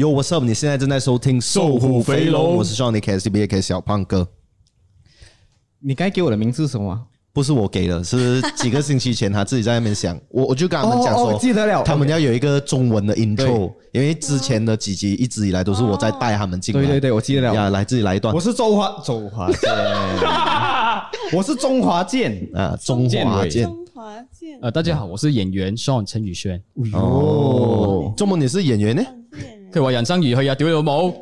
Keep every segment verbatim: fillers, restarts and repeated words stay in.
Yo, what's up？ 你现在正在收听《瘦虎肥龙》，我是 Johnny K S B A K 小胖哥。 你该给我的名字是什么？ 不是我给的，是几个星期前他自己在那边想，我我就跟他们讲说， 哦哦、记得了， 他们要有一个中文的 intro， 因为之前的几集一直以来都是我在带他们进来。 对对对，我记得了。 呀，来自己来一段。 我是周华周华健，我是中华健啊，中华健。 中华健。 呃，大家好，我是演员 Sean 陳宇軒。 哦，怎麼你是演員呢？ 佢話人生如戲啊，屌你老母！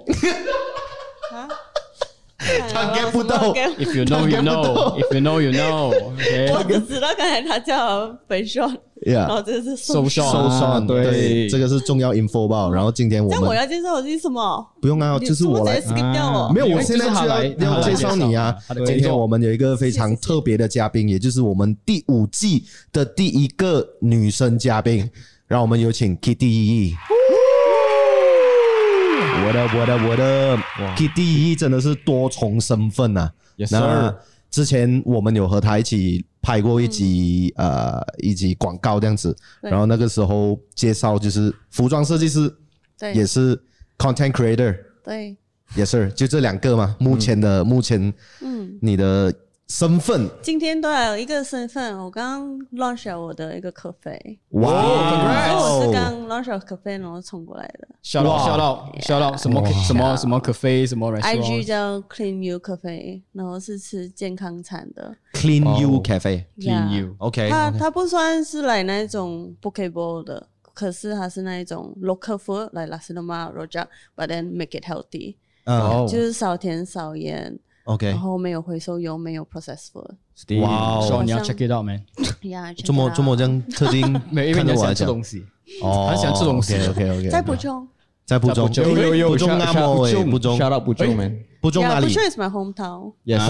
他 get 不到 If you know, you know. If you know, you know. 我只知道刚才他叫北 Sean， 然后这是 So Sean， So Sean， 对， 这个是重要 info 吧。然后今天我们， 那我要介绍我是什么？ 不用啊，就是我来。没有，我现在就要要介绍你啊。今天我们有一个非常特别的嘉宾，也就是我们第五季的第一个女生嘉宾，让我们有请 Kitty。What up, what up, what up? Kitty 真的是多重身份啊。 Yes, 那之前我们有和他一起拍过一集、嗯、呃一集广告这样子，然后那个时候介绍就是服装设计师，也是 content creator， 对， 也是就这两个嘛。目前的、嗯、目前，嗯，你的身份， 今天都有一个身份。我刚刚 launch 了我的一个咖啡， 哇、 wow ，我是刚 launch 了咖啡，然后冲过来的。 shout out shout out shout out 什么什么什么咖啡什么 restaurant，I G 叫 Clean You 咖啡，然后是吃健康餐的。 Clean You Cafe， Clean You，OK， 它它不算是来那种 Pokeball 的，可是它是那一种 local food， like Nasi Lemak Rojak，but then make it healthy， 嗯，就是少甜少盐。 OK， 然后没有回收油，没有 processed food。 哇，所以你要 check it out man。 呀， 这么这么这样特定， 没有，因为你喜欢吃东西， 哦， 他喜欢吃东西。 OK OK， 在补中， 在补中， 有有有补中那么诶，补中 ，shout out 补中 man， 补中哪里？ 补中 is my hometown。 Yes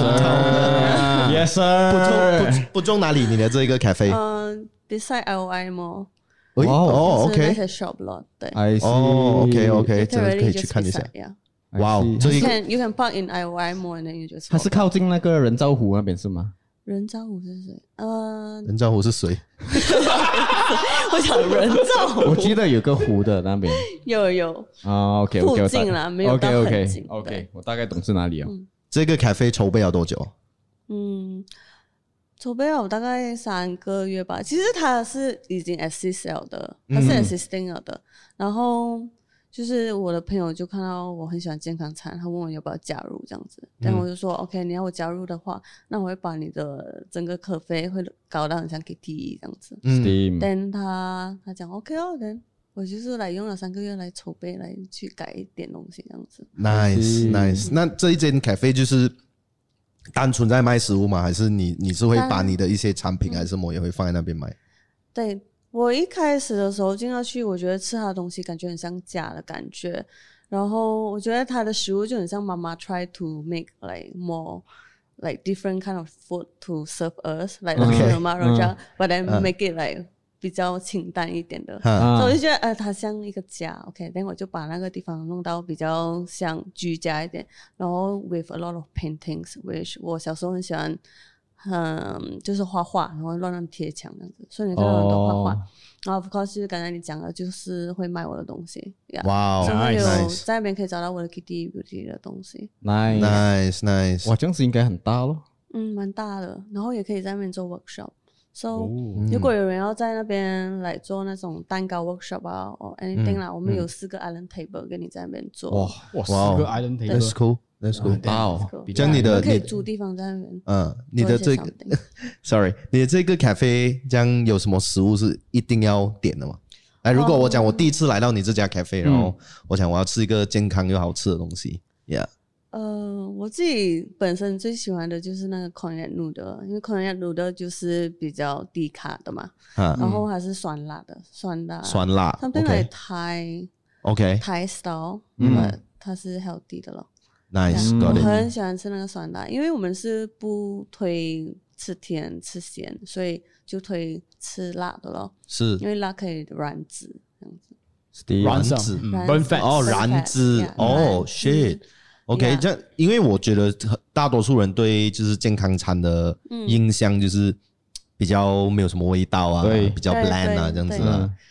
sir，Yes sir。 补中补中哪里？你的这个 cafe？ 嗯 ，beside L I Mall。 哦 ，OK。 那些 shop lot， 对。 哦 ，OK OK， 这个可以去看一下。哇哦，这一个 you can park in I O I Mall and then you just。 它是靠近那个人造湖那边是吗？ 人造湖是谁？呃， 人造湖是谁？ 我想人造湖， 我记得有个湖的那边。 有有啊 ，OK OK， 附近啦，没有到很近。 OK， 我大概懂是哪里啊。 这个 cafe 筹备了多久？ 嗯，筹备了大概三个月吧。其实它是已经 assist 了的，它是 assisting 了的，然后。就是我的朋友就看到我很喜欢健康餐，他问我要不要加入这样子，然后我就说、嗯、OK， 你要我加入的话，那我会把你的整个咖啡会搞到很像 Kitty 这样子。 嗯， 但他他讲 OK 哦，但我就是来用了三个月来筹备，来去改一点东西这样子。 Nice nice， 那这一间咖啡就是单纯在卖食物吗？还是你你是会把你的一些产品还是什么也会放在那边卖？ 对。我一开始的时候进到去，我觉得吃他的东西感觉很像家的感觉，然后我觉得他的食物就很像妈妈 try to make like more like different kind of food to serve us like Nasi Lemak Rojak but then make it like 比较清淡一点的，所以我就觉得呃它像一个家 OK， 但我就把那个地方弄到比较像居家一点，然后 with a lot of paintings which 我小时候很喜欢。嗯，就是画画，然后乱乱贴墙这样子，所以你看到很多画画。Oh. 然后 of course 就是刚才你讲的，就是会卖我的东西。 哇， 所以有在那边可以找到我的 Kitty Beauty 的东西。 Nice nice nice， 哇，这样子应该很大咯。 嗯，蛮大的。然后也可以在那边做 workshop。So、哦、如果有人要在那边来做那种蛋糕 workshop 啊，或 anything 啦、嗯，我们有四个 island table 跟你在那边做。 哇哇，四个 island table，That's cool。That's good， wow， 这样你的可以租地方在那边。 嗯，你的这个 ，sorry， 你的这个 cafe 这样有什么食物是一定要点的吗？哎，如果我讲我第一次来到你这家 cafe，、嗯、然后我想我要吃一个健康又好吃的东西 ，yeah。 呃，我自己本身最喜欢的就是那个 Konjac noodle， 因为 Konjac noodle 就是比较低卡的嘛，嗯、然后还是酸辣的，酸辣， 酸辣 ，something like Thai， OK， Thai style， 嗯，它是 healthy 的咯。 Nice， 我很喜欢吃那个酸辣，因为我们是不推吃甜吃咸，所以就推吃辣的咯。 是， 因为辣可以燃脂这样子。 燃脂 ，burn fat， 哦，燃脂，哦 ，shit。OK， 这样，因为我觉得大多数人对就是健康餐的印象就是比较没有什么味道啊，比较 bland 啊这样子啊。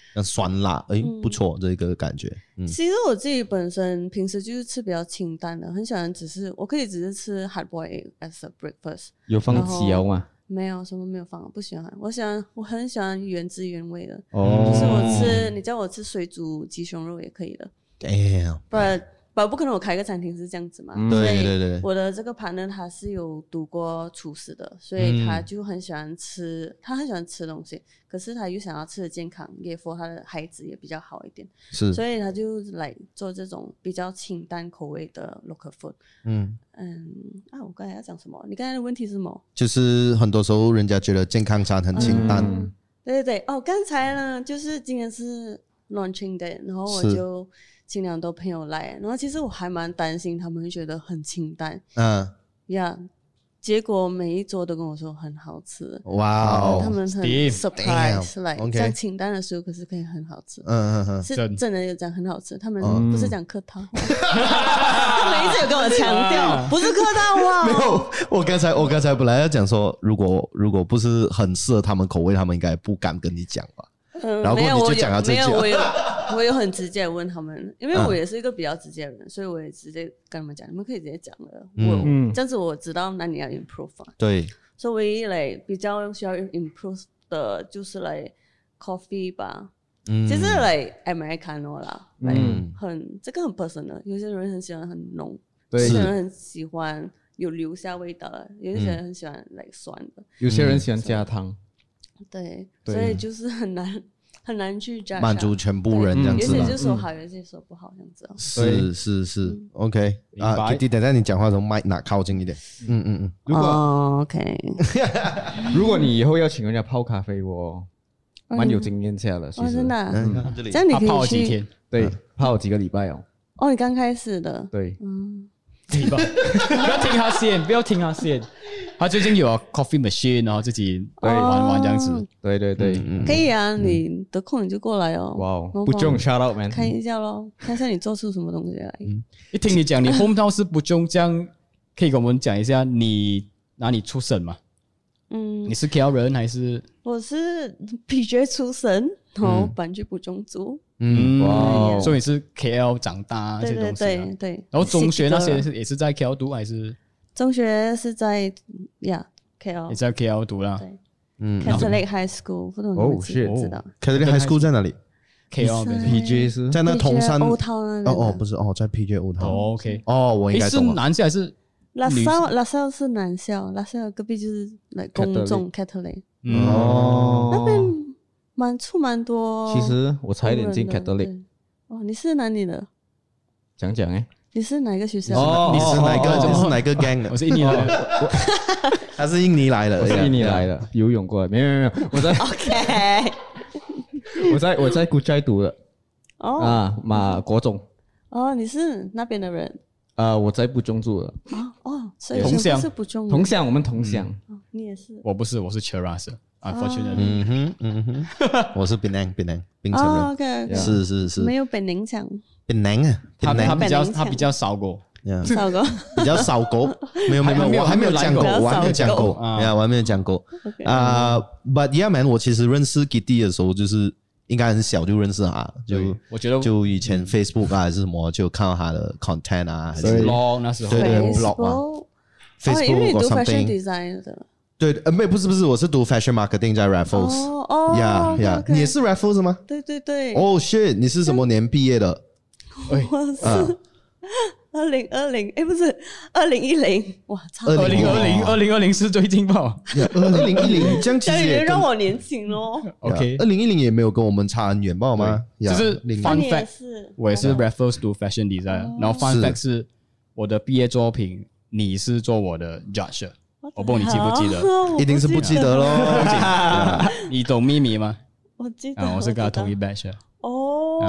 那酸辣，哎，不错，这个感觉。嗯， 其实我自己本身平时就是吃比较清淡的，很喜欢只是我可以只是吃 hard boiled egg as a breakfast。 有放椒吗？ 没有，什么没有放，不喜欢。我喜欢，我很喜欢原汁原味的。 哦， 就是我吃，你叫我吃水煮鸡胸肉也可以的。 Damn， 不然不不可能我开个餐厅是这样子嘛。 嗯、 对对对， 我的这个 partner 他是有读过厨师的，所以他就很喜欢吃，嗯、他很喜欢吃东西，可是他又想要吃的健康，也 for 他的孩子也比较好一点， 是， 所以他就来做这种比较清淡口味的 local food。嗯嗯啊，我刚才要讲什么？你刚才的问题是什么？ 就是很多时候人家觉得健康餐很清淡。 嗯、对对对，哦，刚才呢，就是今天是 launching day， 然后我就请了很多朋友来，然后其实我还蛮担心他们会觉得很清淡。嗯呀。Yeah, 结果每一桌都跟我说很好吃， 哇哦！ 他们很 surprise， 来、like, 这样清淡的食物可是可以很好吃，嗯嗯嗯，是真的有讲很好吃。他们不是讲客套话，他们一直有跟我强调，不是客套话、哦。 没有，我刚才我刚才本来要讲说，如果如果不是很适合他们口味，他们应该不敢跟你讲吧。嗯、然后你就讲到这句， 没有，我有我有很直接问他们，因为我也是一个比较直接的人，嗯、所以我也直接跟他们讲，你们可以直接讲了，嗯、我这样子我知道哪里要 improve 啊。 对， 所以唯一来比较需要 improve 的就是来 coffee 吧，嗯、其实来 Americano 啦，来、嗯、很这个很 personal， 有些人很喜欢很浓，有些人很喜欢有留下味道的，有些人很喜欢来、like, 酸的， 有些人喜欢加汤。 对，所以就是很难很难去满足全部人这样子， 有些就说好，有些说不好这样子、哦。 是是是、嗯、，OK 啊 ，Kitty， 等下你讲话的时候麦拿靠近一点。嗯嗯嗯。 如果、 oh, OK， 如果你以后要请人家泡咖啡，我蛮有经验下的。其实哦，真的、啊。 嗯， 这样你可以去泡几天？ 对，泡几个礼拜哦。 哦，你刚开始的。 对。 嗯。 不要听他先，不要听他先。他最近有 coffee machine， 然后自己对玩玩这样子。 对对对， 嗯、可以啊，嗯、你得空你就过来哦。 哇哦，不中 shout out man， 看一下咯，看一下你做出什么东西来。嗯、 一听你讲你 hometown 是不中，这样可以跟我们讲一下你哪里出生吗？嗯，你是 K L 人还是？ 我是 P J 出生，然后搬去不中族。 嗯，哇，所以你是 K L 长大这些东西、啊， 对对 对, 对。 然后中学那些是也是在 K L 读还是？ 中学是在呀 K L， 也在 K L 读啦。 对，嗯 ，Catholic High School， 不懂你们知不知道 ？Catholic High School 在哪里 ？K L P J 是在那铜山欧涛那哦哦，不是哦，在 P J 欧涛。 哦 ，OK， 哦，我应该懂了。 是男校还是？ 拉萨拉萨是男校，拉萨隔壁就是来公众 Catholic。 哦， 那边蛮出蛮多。 其实我差一点进 Catholic。 哦，你是哪里的？ 讲讲哎。 你是哪个学校？ 哦，你是哪个？你是哪个 gang 的？ 我是印尼来的， 他是印尼来的， 我是印尼来的，游泳过来，没有没有没有，我在 OK， 我在我在古斋读的，哦啊马国中， 哦，你是那边的人？ 呃，我在不中住的， 哦哦，所以同乡是不中， 同乡，我们同乡， 你也是？ 我不是，我是 Cheras， unfortunately， 嗯哼嗯哼，我是槟榔槟榔槟城人 ，OK， 是是是， 没有槟榔强。 槟榔啊， 他他比较他比较少过， 少过， 比较少过，没有没有，我还没有讲过，我还没有讲过，呀，我还没有讲过啊。But yeah man， 我其实认识 Kitty 的时候，就是应该很小就认识他，就我觉得就以前 Facebook 啊还是什么，就看到他的 content 啊，还是 blog 那时候， 对对 blog 嘛 ，Facebook 因为你读 fashion design 的。 对，呃，没不是不是，我是读 fashion marketing 在 Raffles。 哦哦， 呀呀，你也是 Raffles 吗？ 对对对。 哦 shit， 你是什么年毕业的？ 我是二零二零，哎，不是二零一零，哇，差二零二零二零二零是最近吧？ 二零一零这样其实也让我年轻咯。 OK， 二零一零也没有跟我们差很远，不好吗？ 只是 fun fact， 我也是 Raffles 读 fashion design， 然后 fun fact 是我的毕业作品，你是做我的 judge， 我不知道你记不记得？ 一定是不记得咯。 你懂秘密吗？ 我记得， 我是跟他同一 batch。 哦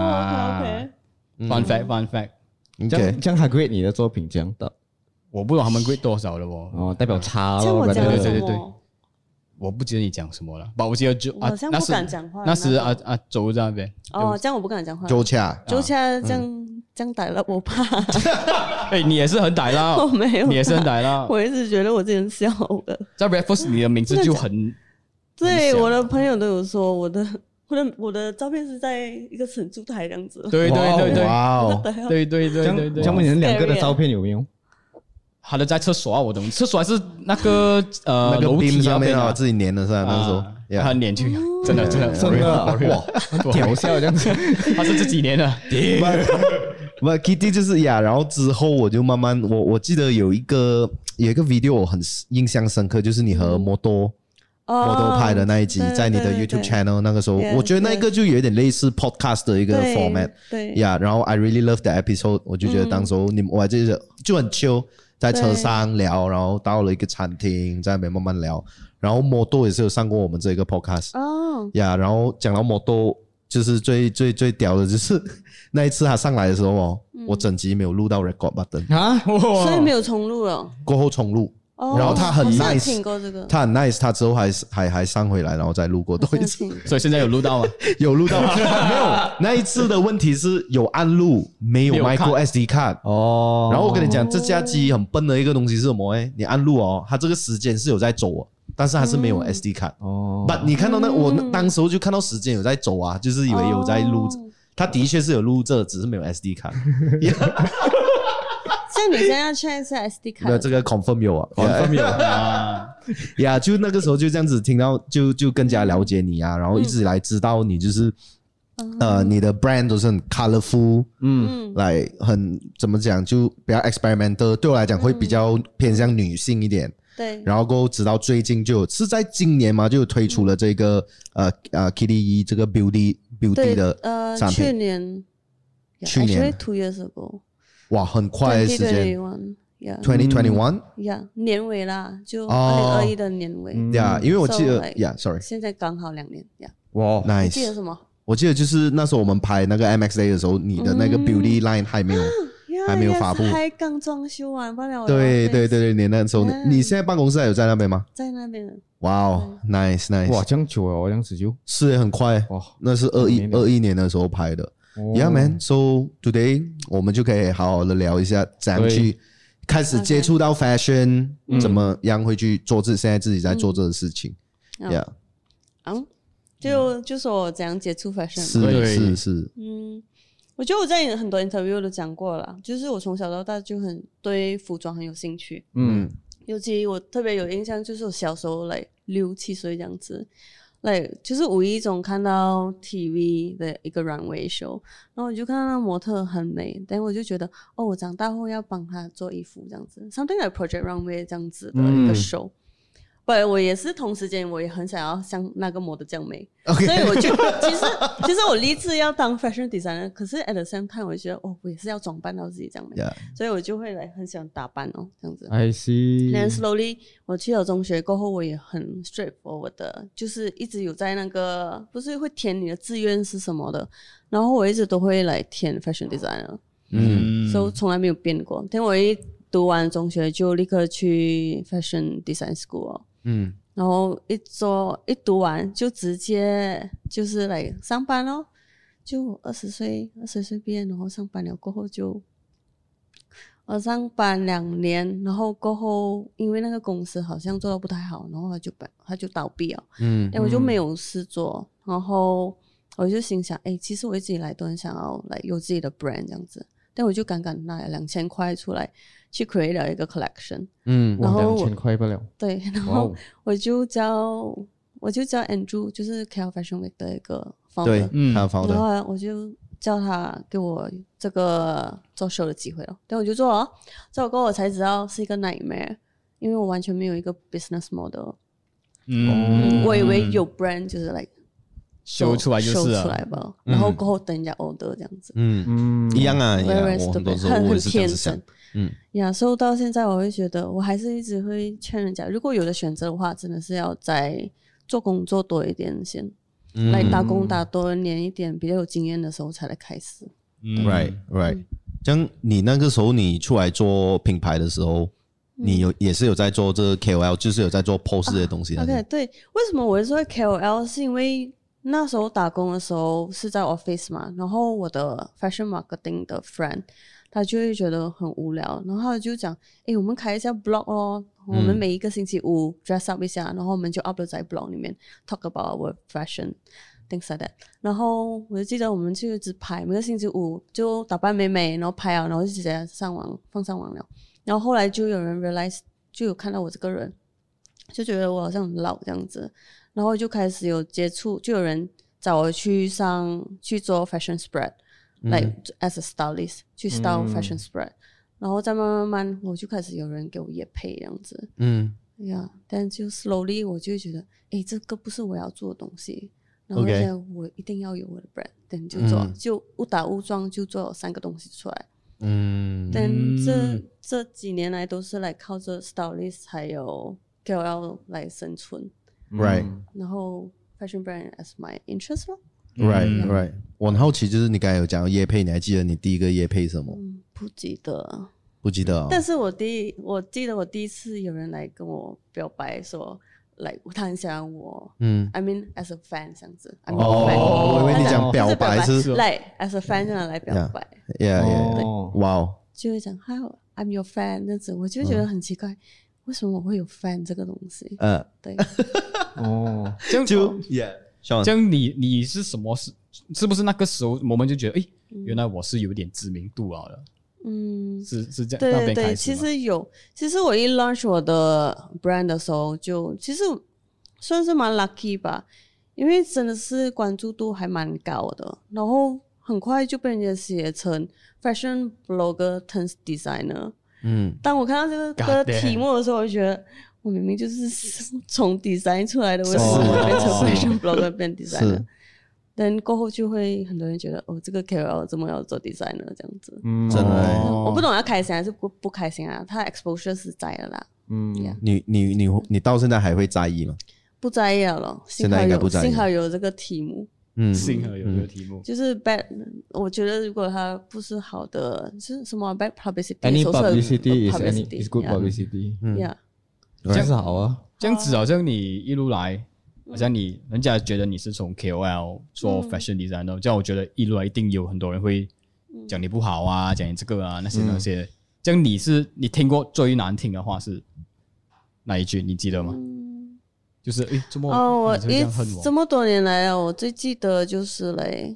，OK。Fun fact, fun fact。 这样这样他 grade 你的作品这样的， 我不知道他们 grade 多少了哦。 哦，代表差了。 像我讲对对对对，我不记得你讲什么了，我记得就啊，那时那时啊啊周在那边。 哦，这样我不敢讲话。 周恰， 周恰这样这样歹了，我怕。 哎，你也是很歹啦， 我没有， 你也是很歹啦。 我一直觉得我自己很小的。 在 Raffles 你的名字就很， 对我的朋友都有说我的。 我的我的照片是在一个成珠台这样子。 对对对对， 哇哦， 对对对对对。 他们你们两个的照片有没有？ 他的在厕所啊，我懂，厕所还是那个呃那个楼梯上面啊， 自己粘的是吧？那时候他粘去，真的真的真的哇，搞笑这样子， 他是这几年的。 不 ，Kitty 就是呀，然后之后我就慢慢，我我记得有一个有一个 video 我很印象深刻，就是你和摩多。摩多拍的那一集，在你的 YouTube channel 那个时候，我觉得那个就有点类似 podcast 的一个 format， 对呀，然后 I really love the episode， 我就觉得当时候你们我还记得就很 chill， 在车上聊，然后到了一个餐厅，在那边慢慢聊，然后摩多也是有上过我们这个 podcast， 哦， 呀，然后讲到摩多，就是最最最屌的就是那一次他上来的时候哦，我整集没有录到 record button 啊， 所以没有重录了， 过后重录。 哦、 然后他很 nice， 听过这个他很 nice， 他之后还还还上回来，然后再录过多一次， 所以现在有录到吗？ 有录到，没有？那一次的问题是有按录，没有 micro S D card 哦。然后我跟你讲，这架机很笨的一个东西是什么？哎，你按录哦，它这个时间是有在走，但是还是没有 S D card 哦。But 你看到那我当时候就看到时间有在走啊，就是以为有在录，他的确是有录这，只是没有 S D card。 像你现在 check 是 S D 卡， 没有这个 confirm 有啊 ，confirm 有啊， 呀，就那个时候就这样子听到，就就更加了解你啊，然后一直来知道你就是，嗯、呃，你的 brand 都是很 colorful， 嗯，来很怎么讲，就比较 experimental， 对我来讲会比较偏向女性一点， 对， 然后过后直到最近就有是在今年嘛，就有推出了这个、嗯、呃呃 Kitty E 这个 beauty beauty 的产品， 呃，去年， 去年 two years ago。 哇，很快的时间 twenty twenty-one twenty twenty-one yeah 年尾啦，就二零二一的年尾呀、oh, yeah, 因为我记得 so, like, yeah sorry 现在刚好两年呀， 哇 wow, nice 你记得什么？ 我记得就是那时候我们拍那个 M X Day 的时候，你的那个 beauty line 还没有、嗯、还没有发布， 还刚装修完不了。 对对对对，你那时候、yeah. 你现在办公室还有在那边吗？ 在那边。 哇哦 ，nice nice， 哇，这样久哦，这样子就是很快哇，那是二一二一年的时候拍的。Oh. Yeah, man. So today 我们就可以好好的聊一下，怎样去开始接触到 fashion，、okay. 怎么样会去做自现在自己在做这个事情。 嗯、 Yeah， 嗯，就就说我怎样接触 fashion， 是是是。 嗯，我觉得我在很多 interview 都讲过了，就是我从小到大就很对服装很有兴趣。嗯，尤其我特别有印象，就是我小时候来六七岁这样子。like 就是无意中看到 T V 的一个 runway show， 然后我就看到那模特很美，但我就觉得哦，我长大后要帮她做衣服这样子 ，something like Project Runway 这样子的一个 show。嗯不，我也是同时间我也很想要像那个模特这样美， okay. 所以我就其实其实我立志要当 fashion designer， 可是 at the same time 我觉得哦，我也是要装扮到自己这样美， yeah. 所以我就会来很喜欢打扮哦，这样子。 I see。 Then slowly 我去了中学过后，我也很 straightforward 的，就是一直有在那个不是会填你的志愿是什么的，然后我一直都会来填 fashion designer， 嗯，所以从来没有变过。但我一读完中学就立刻去 fashion design school 哦。嗯，然后一做一读完就直接就是来上班咯，就二十岁二十岁毕业，然后上班了过后就我上班两年，然后过后因为那个公司好像做得不太好，然后他就他就倒闭了，嗯，我就没有事做，然后我就心想，哎，其实我一直以来都很想要来有自己的 brand 这样子，但我就刚刚拿了两千块出来。去 create 了一个 collection， 嗯，然后两千块不了， 对，然后我就叫我就叫 Andrew， 就是 K L Fashion Week 的一个 founder， 对，嗯，他 founder， 然后我就叫他给我这个做 show 的机会了，但我就做了，做过后我才知道是一个 nightmare， 因为我完全没有一个 business model， 嗯，我以为有 brand 就是 like。 秀出来就是秀出来吧，然后过后等人家 order 这样子， 嗯嗯，一样啊，一样，我很多时候我也是这样子想， 嗯，呀，所以到现在我会觉得，我还是一直会劝人家，如果有的选择的话，真的是要在做工做多一点先，嗯、来打工打多年一点，比较有经验的时候才来开始。 嗯、right right， 这样你那个时候你出来做品牌的时候。你有也是有在做这个 K O L， 就是有在做 post 这些东西、啊。 OK， 对，为什么我会说 K O L？ 是因为那时候打工的时候是在 office 嘛，然后我的 fashion marketing 的 friend 他就会觉得很无聊，然后他就讲，诶，我们开一下 blog 咯，我们每一个星期五 dress up 一下，然后我们就 upload 在 blog 里面 talk about our fashion， things like that。然后我就记得我们就一直拍，每个星期五就打扮美美，然后拍啊，然后就直接上网放上网了。然后后来就有人 realize， 就有看到我这个人，就觉得我好像很老这样子，然后就开始有接触，就有人找我去上去做 fashion spread、嗯、like as a stylist 去 style、嗯、fashion spread， 然后再慢慢慢慢我就开始有人给我业配这样子。嗯。呀、yeah, 但就 slowly 我就觉得诶这个不是我要做的东西，然后现在我一定要有我的 brand， 等就做、嗯、就误打误撞就做了三个东西出来。嗯，但这这几年来都是来靠着 stylist 还有 K O L 来生存。 right、 嗯、然后 fashion brand as my interest 咯。 right、嗯、right 我很好奇，就是你刚才有讲到业配，你还记得你第一个业配什么？ 嗯，不记得不记得、哦、 但是我第一我记得我第一次有人来跟我表白说like 他很想要我，嗯 I mean as a fan 这样子。哦、 oh, 我以为你讲表白是 like as a fan 这样来表白。 yeah yeah, yeah. 哇、wow. 就会讲 Hi I'm your fan 这样子，我就觉得很奇怪、嗯、为什么我会有 fan 这个东西。嗯，对。 哦，这样就 yeah 这样你你是什么是是不是那个时候我们就觉得诶、嗯、原来我是有点知名度了的。嗯，是是这样， 对对对，其实有，其实我一 launch 我的 brand 的时候，就其实算是蛮 lucky 吧，因为真的是关注度还蛮高的，然后很快就被人家写成 fashion blogger turns designer。嗯，当我看到这个题目的时候，我就觉得我明明就是从 design 出来的，为什么我变成 fashion blogger 变 designer？但过后就会很多人觉得哦，这个 K O L 怎么要做 designer 这样子。 嗯，真的、欸、 我不懂要开心还是不不开心啊，他 exposure 是在的啦。嗯， yeah. 你你你你到现在还会在意吗？ 不在意了， 现在应该不在意， 幸好有这个题目。 嗯，幸好有这个题目， 就是 bad， 我觉得如果它不是好的，是什么 bad publicity？Any publicity is any is good publicity。 嗯 ，yeah， 这样是好啊。 这样子好像你一路来。好像你人家觉得你是从 K O L 做 fashion designer，、嗯、这样我觉得一路来一定有很多人会讲你不好啊，讲你这个啊那些那些、嗯。这样你是你听过最难听的话是哪一句？你记得吗？嗯、就是诶，这么哦，我这样恨我这么多年来我最记得就是嘞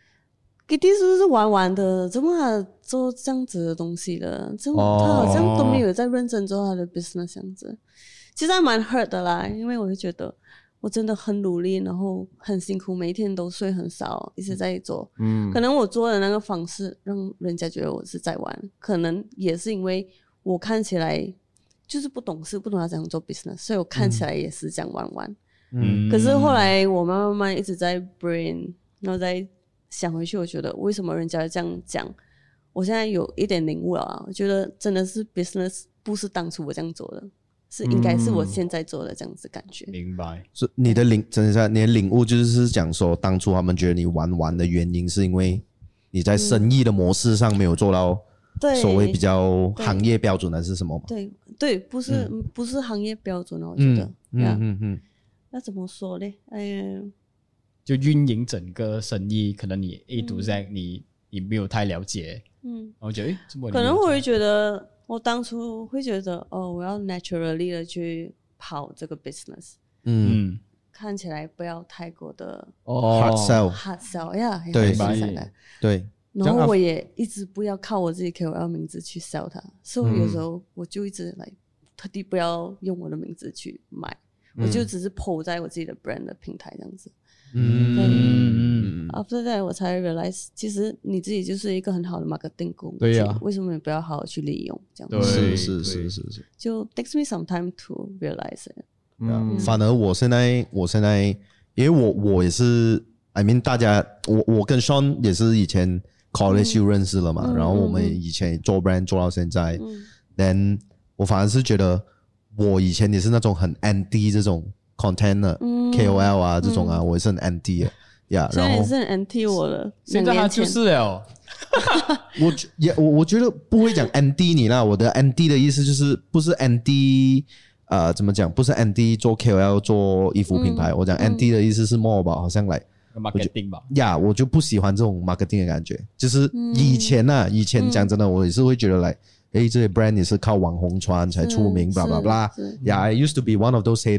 ，Kitty 是不是玩玩的？怎么还做这样子的东西的？这、哦、他好像都没有在认真做他的 business 这样子，其实还蛮 hurt 的啦，因为我就觉得。我真的很努力，然后很辛苦，每一天都睡很少，一直在做。嗯，可能我做的那个方式让人家觉得我是在玩，可能也是因为我看起来就是不懂事，不懂要怎样做 business， 所以我看起来也是这样玩玩。嗯，可是后来我慢慢慢一直在 brain， 然后再想回去，我觉得为什么人家这样讲，我现在有一点领悟了啊，我觉得真的是 business 不是当初我这样做的。是应该是我现在做的这样子感觉。 明白。 是你的领，真的是你的领悟，就是讲说，当初他们觉得你玩玩的原因，是因为你在生意的模式上没有做到所谓比较行业标准，还是什么吗？ 对对，不是、嗯、不是行业标准哦，我觉得。嗯嗯嗯嗯。那怎么说呢？哎呀， 就运营整个生意，可能你 A to Z 你你没有太了解，嗯，我觉得诶，这么可能我会觉得。我当初会觉得哦，我要 naturally 的去跑这个 business， 嗯，看起来不要太过的哦 hard sell hard sell 呀， 对对， 然后我也一直不要靠我自己 K O L 名字去 sell 它，所以有时候我就一直来特地不要用我的名字去买，嗯、我就只是 po 在我自己的 brand 的平台这样子。嗯 ，after that 我才 realize， 其实你自己就是一个很好的 marketing 工具，对呀、啊，为什么你不要好好去利用？这样子是是是是是， 就 takes me some time to realize it。 嗯，反而我现在我现在，因为我我也是 ，I mean 大家，我我跟 Sean 也是以前 college 就认识了嘛，嗯、然后我们以前做 brand 做到现在，嗯 ，then 我反而是觉得我以前也是那种很 anti 这种。content 的、嗯、K O L 啊这种啊、嗯、我也是很 anti 的呀， 现在也是很 anti 我了， 现在他就是了我也我我觉得不会讲 anti 你啦，我的 anti 的意思就是不是 anti 呃怎么讲，不是 anti 做 K O L 做衣服品牌、嗯、我讲 anti 的意思是 more 吧，好像来 marketing 吧呀，我就不喜欢这种 marketing 的感觉，就是以前啊、嗯、以前讲真的、嗯、我也是会觉得来诶这些 brand 也是靠网红穿才出名 blah blah blah yeah I used to be one of those hater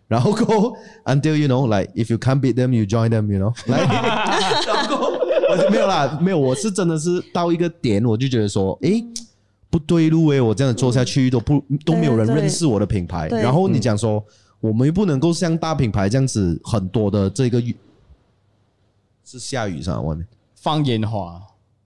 然后过后 until you know like if you can't beat them you join them you know like 然后过后我就没有啦，没有，我是真的是到一个点我就觉得说诶不对路诶，我这样做下去都不都没有人认识我的品牌，然后你讲说我们又不能够像大品牌这样子很多的这个是下雨是吧外面放烟花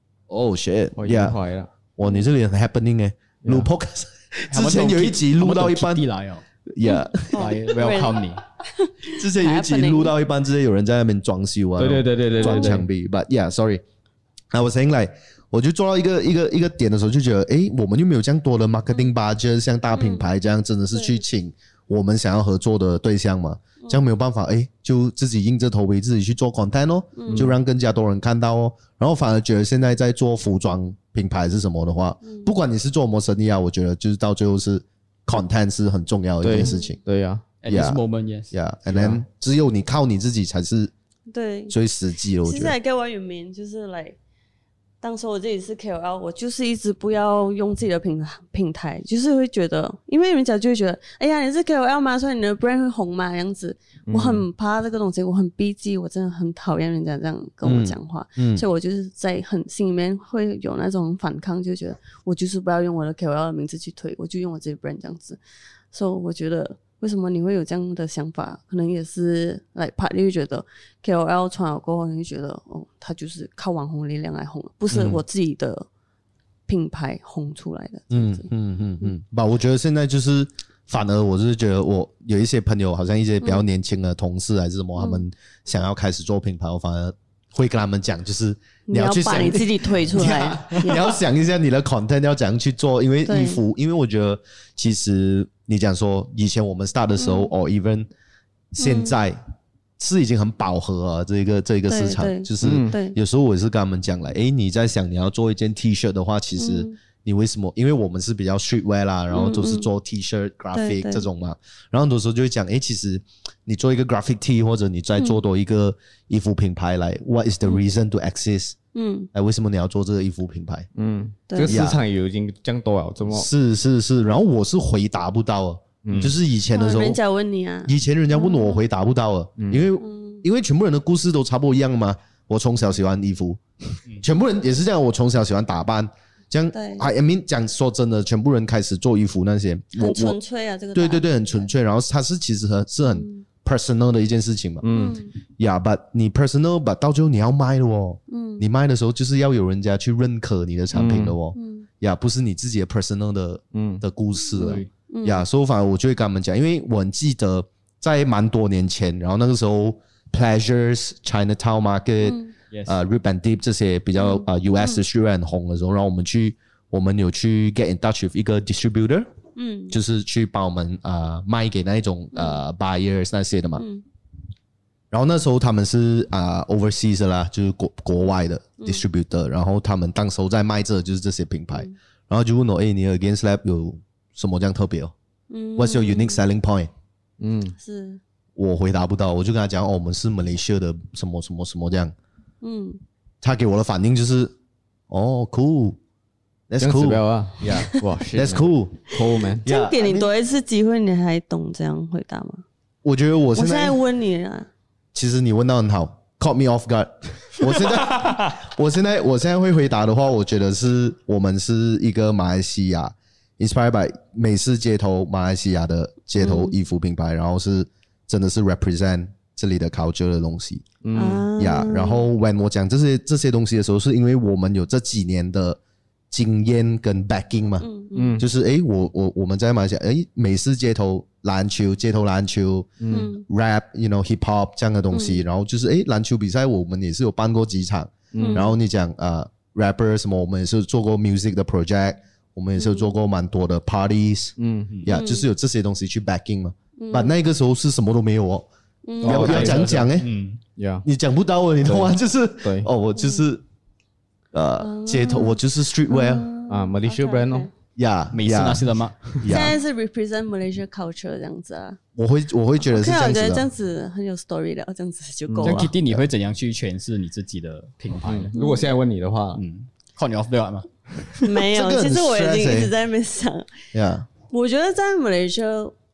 Oh shit！ 我烟花了， 哇，你这里很 happening 哎，录 podcast 之前有一集录到一半来哦 ，Yeah， 来 welcome 你。 之前有一集录到一半，之前有人在那边装修啊， 对对对对对， 装墙壁。But yeah，sorry，I was saying like，我就做到一个一个一个点的时候，就觉得，诶，我们又没有这样多的 marketing budget，像大品牌这样，真的是去请我们想要合作的对象嘛。这样没有办法，诶，就自己硬着头皮自己去做 content 哦，嗯、就让更加多人看到哦。然后反而觉得现在在做服装品牌是什么的话，嗯、不管你是做什么生意啊，我觉得就是到最后是 content 是很重要的一件事情。 对呀、 啊、，at this moment yes，yeah，and then 只有你靠你自己才是对最实际的。我觉得。 其实 I get what you mean， 就是like。当时我自己是 K O L， 我就是一直不要用自己的平平台，就是会觉得，因为人家就会觉得，哎呀，你是 K O L 吗？所以你的 brand 会红吗？这样子，我很怕这个东西，我很避忌，我真的很讨厌人家这样跟我讲话，嗯嗯、所以我就是在很心里面会有那种反抗，就觉得我就是不要用我的 K O L 的名字去推，我就用我自己的 brand 这样子。所以我觉得。为什么你会有这样的想法？可能也是来 part 你会觉得 K O L 传了过后，你会觉得哦，他就是靠网红力量来红，不是我自己的品牌红出来的。嗯嗯嗯嗯，吧，我觉得现在就是反而我就是觉得我有一些朋友，好像一些比较年轻的同事还是什么，嗯、他们想要开始做品牌，我反而会跟他们讲，就是你要去想你要把你自己推出来， 你要想一下你的 content 要怎样去做，因为衣服，因为我觉得其实。你讲说以前我们 start 的时候，或、嗯、even 现在是已经很饱和了，这个这个市场，就是有时候我也是跟他们讲了，诶，你在想你要做一件 T 恤的话，其实你为什么？因为我们是比较 streetwear 啦，然后都是做 T 恤、嗯、graphic 这种嘛，然后很多时候就会讲，诶，其实你做一个 graphic T， 或者你再做多一个衣服品牌来、嗯、，what is the reason to exist？嗯，哎，为什么你要做这个衣服品牌？ 嗯，这个市场也已经降多了，这么是是是，然后我是回答不到了，嗯、就是以前的时候， 人家问你啊， 以前人家问我，我回答不到了，嗯、因为、嗯、因为全部人的故事都差不多一样嘛。我从小喜欢衣服，嗯、全部人也是这样。我从小喜欢打扮，这样 I mean 讲说真的，全部人开始做衣服那些， 很纯粹啊，这个对对对，很纯粹。然后它是其实很是很。嗯personal 的一件事情嘛，嗯，呀、yeah, ，but 你 personal， but 到最后你要卖的哦，嗯，你卖的时候就是要有人家去认可你的产品的哦，嗯，呀、yeah, ，不是你自己的 personal 的，嗯，的故事了，嗯，呀、yeah, ，所以反而我就会跟他们讲，因为我很记得在蛮多年前，然后那个时候 Pleasures、Chinatown Market，嗯、呃 Rip and Dip 这些比较、嗯、呃 U S 的 streetwear 很红的时候，然后我们去，我们有去 get in touch with 一个 distributor。嗯，就是去帮我们呃卖给那一种呃 buyers 那些的嘛。嗯。然后那时候他们是啊、呃、overseas 的啦，就是国国外的 distributor、嗯。然后他们当时候在卖这就是这些品牌，嗯、然后就问我，哎，你的 Against Lab 有什么这样特别哦？嗯。What's your unique selling point？ 嗯，是。我回答不到，我就跟他讲，哦，我们是 Malaysia 的什么什么什么这样。嗯。他给我的反应就是，哦 ，cool。That's cool 啊 ，Yeah， 哇 ，That's cool， cool man。 这样给你多一次机会，你还懂这样回答吗？ 我觉得我现在， 我现在问你啊， 其實你問得很好 ，caught me off guard 我現在，我現在，我現在會回答的話，我覺得是我們是一個馬來西亞 inspired by 美式街頭馬來西亞的街頭衣服品牌，嗯、然後是真的是 represent 這裡的 culture 的東西。嗯呀， yeah, 然後 when 我講這些這些東西的時候，是因為我們有這幾年的經驗跟 backing 嘛，嗯嗯，就是誒，我我我們在馬來西亞，誒，美式街頭籃球、街頭籃球，嗯 ，rap，you know hip hop 這樣的東西，嗯、然後就是誒，籃球比賽我們也是有辦過幾場，嗯，然後你講呃 rapper 什麼，我們也是做過 music 的 project， 我們也是有做過蠻多的 parties， 嗯呀， yeah, 就是有這些東西去 backing 嘛，嗯，但那個時候是什麼都沒有哦，嗯、要不要講講誒，嗯，你講不到哦，你懂嗎？就是對，哦，我就是。呃，街頭我就是 streetwear 啊 ，Malaysia brand 哦， 呀， 美式那些的吗？ 现在是 represent Malaysia culture 这样子啊。 我会我会觉得是这样子的， 我觉得这样子很有 story 的，这样子就够了。 那 Kitty 你会怎样去詮释你自己的品牌呢？ 如果现在问你的话， 嗯，靠你 off 掉吗？ 没有，其实我已经一直在那边想。 呀， 我觉得在 Malaysia，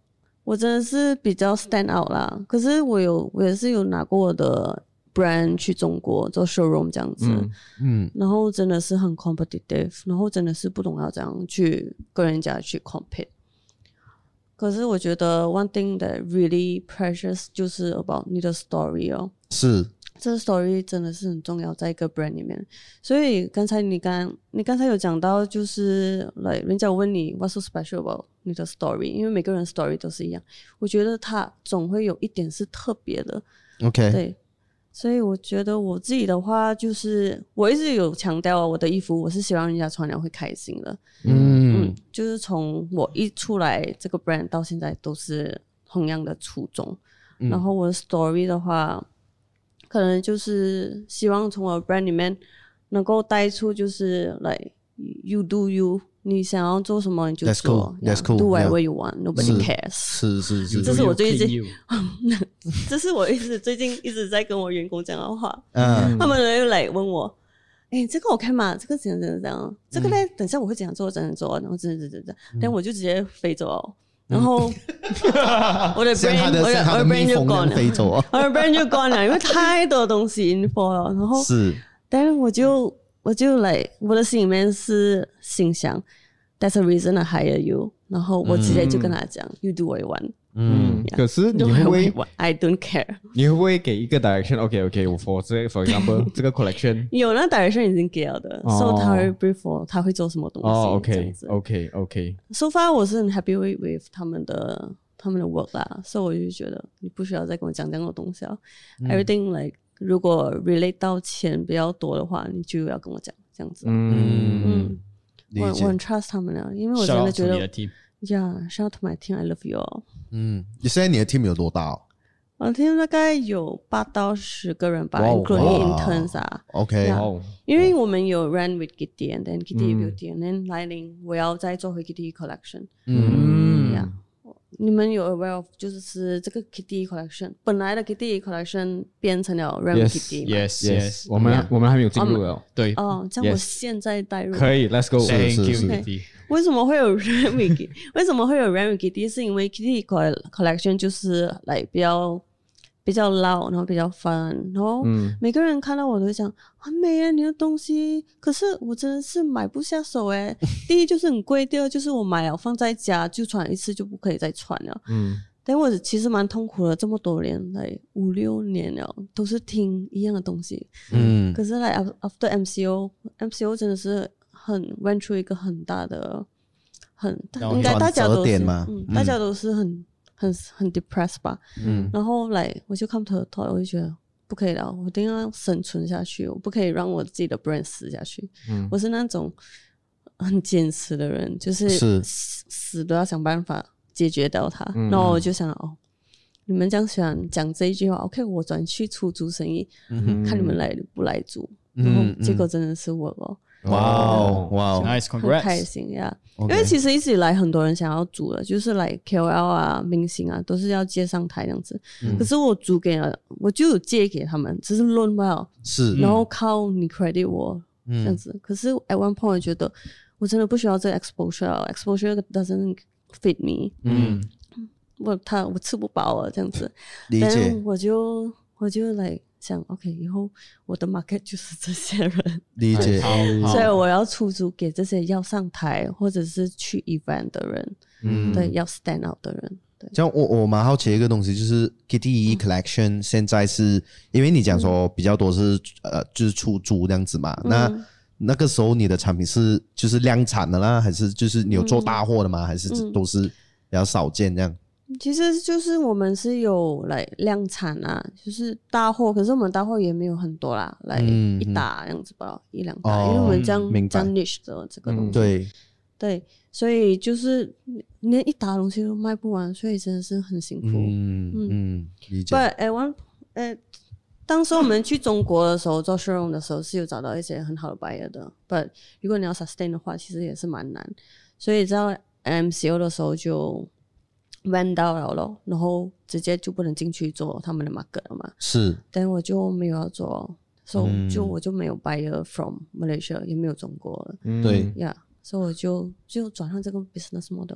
我真的是比较 stand out 啦。可是我有我也是有拿过我的 brand 去中国做 showroom 这样子，嗯，嗯然后真的是很 competitive， 然后真的是不懂要怎样去跟人家去 compete。可是我觉得 one thing that really precious 就是 about 你的 story 哦， 是， 这个 story 真的是很重要，在一个 brand 里面。所以刚才你刚你刚才有讲到，就是来人家问你 what's so special about 你的 story， 因为每个人 story 都是一样，我觉得它总会有一点是特别的。 OK， 对。所以我觉得我自己的话，就是我一直有强调我的衣服，我是希望人家穿了会开心的。嗯, 嗯就是从我一出来这个 brand 到现在都是同样的初衷。嗯、然后我的 story 的话，可能就是希望从我的 brand 里面能够带出，就是like you do you， 你想要做什么你就做 ，That's cool, That's cool, do whatever you want, nobody cares。 是是是， 这是我最近，这是我一直最近一直在跟我员工讲的话。嗯，他们又来问我，哎、欸，这个我看嘛，这个怎样怎样怎样，这个呢，等一下我会怎样做，怎样做，然后怎样怎样怎样，但我就直接飞走了。然后我的 brain 我的我的 brain 就 gone 了，我的 brain 就 gone 了，因为太多东西 info 了。然后是，但是我就我就来我的心里面是心想 ，That's a reason I hire you。然后我直接就跟他讲、嗯、，You do what you want。 嗯， yeah, 可是你会不会 ？I don't care。 你会不会给一个 direction？OK OK， 我 for 这 for example 这个 collection 有那 direction 已经给了的，所、oh. 以他会 brief 我他会做什么东西。 哦 ，OK OK OK。So far 我是很 happy with, with 他们的他们的 work 啦，所以我就觉得你不需要再跟我讲这样的东西了。嗯、Everything like 如果 relate 到钱比较多的话，你就要跟我讲这样子。嗯嗯，我我很 trust 他们了，因为我真的觉得。Yeah, shout out to my team, I love you all. 嗯，你现在你的 team 有多大哦？ 我的 team 大概有八到十个人吧 ，including interns 啊。 OK， yeah, 因为我们有 run with Kitty and then Kitty Beauty、嗯、and then 来临，我要再做回 Kitty Collection。嗯 ，Yeah， 你们有 aware of 就是这个 Kitty Collection 本来的 Kitty Collection 变成了 run with Kitty。 Yes, yes, yes. 我们、yeah. 我们还没有进入了。对。 哦，这样我现在带入。 可以 ，Let's go。 Thank you, Kitty。为什么会有 run with Kitty？ 为什么会有 run with Kitty？ 是因为 Kitty Collection 就是来比较比较老，然后比较 fun， 然后每个人看到我都会讲很美啊你的东西，可是我真的是买不下手诶。第一就是很贵，第二就是我买了放在家就穿一次就不可以再穿了。嗯，但我其实蛮痛苦的，这么多年来五六年了都是听一样的东西。嗯，可是来 after M C O M C O 真的是很 went through 一个很大的很应该大家都是嗯大家都是很很很 depressed 吧。嗯，然后来我就看头头我就觉得不可以了，我一定要生存下去，我不可以让我自己的 brand 死下去。嗯，我是那种很坚持的人，就是死死都要想办法解决掉它。嗯，然后我就想哦，你们这样喜欢讲这一句话 OK 我转去出租生意，嗯，看你们来不来租。然后结果真的是我了。 哇哦哇哦 ，nice， congrats， 很开心呀！ Yeah. Okay. 因为其实一直以来很多人想要租的，就是来 K O L 啊、明星啊，都是要接上台这样子。嗯、可是我租给了，我就有借给他们，只是 loan 不了， 是， 然后靠你 credit 我、嗯、这样子。可是 at one point 我觉得我真的不需要这个 exposure，exposure doesn't fit me。嗯，我他我吃不饱啊这样子， 理解。 但我就我就来。想 OK 以后我的 market 就是这些人， 理解， 所以我要出租给这些要上台或者是去 event 的人，嗯，对，要 stand out 的人。对， 这样我我蛮好奇一个东西，就是 Kitty Collection 现在是因为你讲说比较多是、嗯、呃就是出租这样子嘛，嗯、那那个时候你的产品是就是量产的啦，还是就是你有做大货的吗？嗯、还是都是比较少见这样？ 其实就是我们是有来量产啊，就是大货，可是我们大货也没有很多啦，来一打这样子吧，嗯、一两打、哦，因为我们这样这样 niche 的这个东西，嗯、 对对，所以就是连一打东西都卖不完，所以真的是很辛苦。嗯嗯，理解。But at one， 呃，当时我们去中国的时候做 showroom 的时候是有找到一些很好的 buyer 的 ，But 如果你要 sustain 的话，其实也是蛮难，所以在 M C O 的时候就。van 到了咯，然后直接就不能进去做他们的 market 了嘛。 是， 但我就没有要做，所、so 以、嗯、就我就没有 buyer from Malaysia， 也没有中国了。 嗯、对呀，所以我就就转换这个 business model。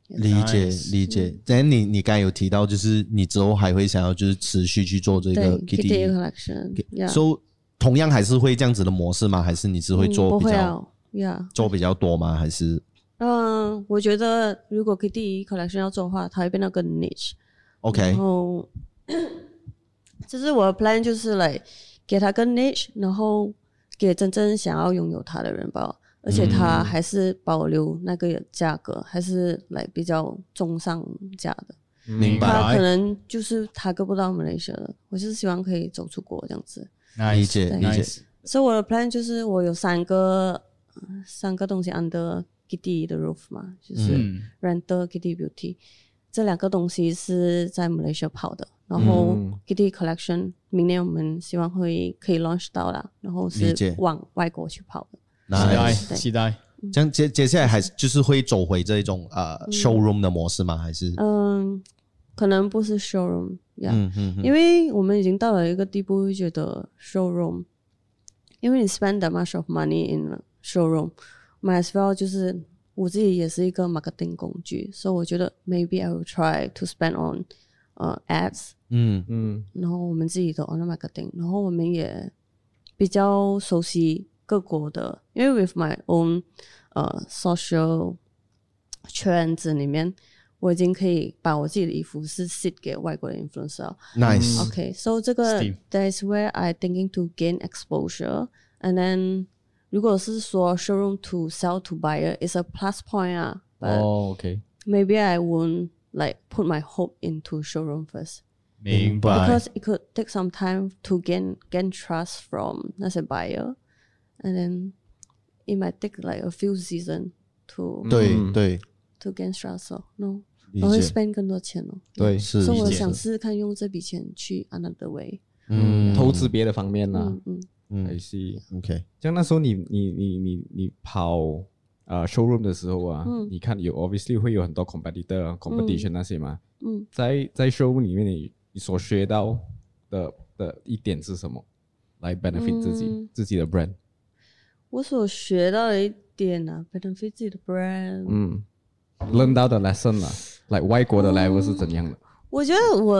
理解理解。但你你刚才有提到，就是你之后还会想要就是持续去做这个 Kitty collection， so 同样还是会这样子的模式吗？还是你只会做比较、 嗯 yeah. 做比较多吗？还是嗯，我觉得如果 Kitty collection 要做的话，它会变得更 niche。OK， 然后就是我的 plan 就是来给它更 niche， 然后给真正想要拥有它的人吧。而且它还是保留那个价格，嗯、还是来比较中上价的。 明白。 它可能就是它够不到 Malaysia 的，我就是希望可以走出国这样子。 理解理解。 所以我的 plan 就是我有三个三个东西 under Kitty 的 roof 嘛，就是 Rental Kitty Beauty，、嗯、这两个东西是在 Malaysia 跑的。然后 Kitty Collection 明年我们希望会可以 launch 到啦，然后是往外国去跑的。 期待期待。 这样接接下来还是就是会走回这种呃、嗯、showroom 的模式吗？还是嗯，可能不是 showroom， yeah, 嗯嗯嗯， 因为我们已经到了一个地步，会觉得 showroom， 因为你 spend that much of money in showroom， might as well 就是我自己也是一个 marketing 工具，所以我觉得 maybe I will try to spend on 呃、uh, ads， 嗯嗯， 然后我们自己的 online marketing， 然后我们也比较熟悉各国的，因为 with my own 呃、uh, social 圈子里面，我已经可以把我自己的衣服是 sit 给外国的 influencer。 Nice. Okay, so 这个 that's where I thinking to gain exposure, and then 如果是说 showroom to sell to buyer is a plus point 啊。 哦 ，OK. Maybe I won't like put my hope into showroom first. 明白。 Because it could take some time to gain gain trust from 那些 buyer. And then it might take like a few seasons to 对对 to gain trust. So no， 我会 spend 更多钱哦。 对，是。 所以我想试试看用这笔钱去 another way。 嗯，投资别的方面啦。 嗯嗯嗯 ，I see。 OK， 像那时候你你你你你跑呃 showroom 的时候啊， 嗯、 你看有 obviously 会有很多 competitor competition 那些嘛。 嗯， 在在 showroom 里面你你所学到的的一点是什么？来 benefit 自己、嗯、自己的 brand。 我所学到的一点啊 ，benefit 自己的 brand。 嗯 ，learn 到的 lesson 啦 ，like 外国的 level 是怎样的？ 我觉得我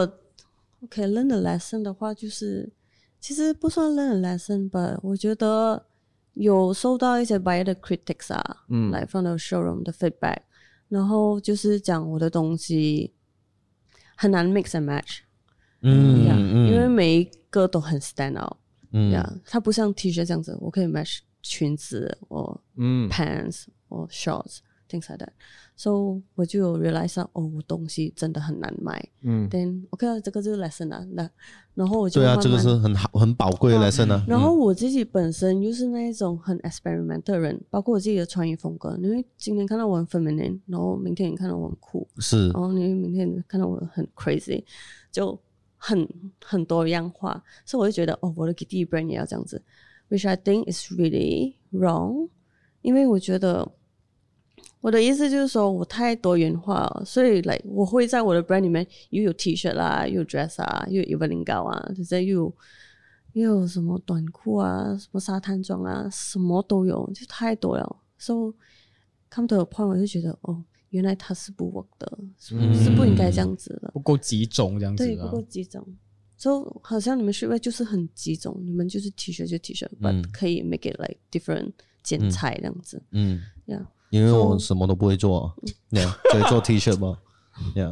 OK learn the lesson 的话，就是其实不算 learn the lesson吧，我觉得有收到一些 buyer 的 critics 啊，嗯，来 from the showroom 的 feedback， 然后就是讲我的东西很难 mix and match， 嗯 yeah, 嗯， 因为每一个都很 stand out， 嗯 ，yeah， 它不像 T 恤这样子，我可以 match 裙子或嗯 pants 或 shorts things like that， so 我就有 realize 到哦，我东西真的很难卖， 嗯 ，then OK 这个就是 lesson 啊，那然后我就对啊， 慢慢这个是很好很宝贵的 lesson 啊。 然后我自己本身又是那一种很 experiment 的人，包括我自己的穿衣风格，因为今天看到我很 feminine， 然后明天你看到我很酷， 是， 然后你明天看到我很 crazy， 就很很多样化，所以我就觉得哦，我的 Kitty brand 也要这样子。Which I think is really wrong， 因为我觉得我的意思就是说我太多元化了，所以 like 我会在我的 brand 里面又有 T 恤啦，又有 dress 啊，又有 Evelyn Gao 啊，就是又有又有什么短裤啊，什么沙滩装啊，什么都有，就太多了。So come to a point， 我就觉得哦，原来它是不 work 的，嗯、是不应该这样子的， 不够集中这样子、啊， 对，不够集中。So 好像你们学位就是很集中，你们就是 T 恤就 T 恤、嗯、，but 可以 make it like different 剪裁这样子。 嗯 ，Yeah， 因为我什么都不会做，对、啊，只会做 T 恤吗 ？Yeah，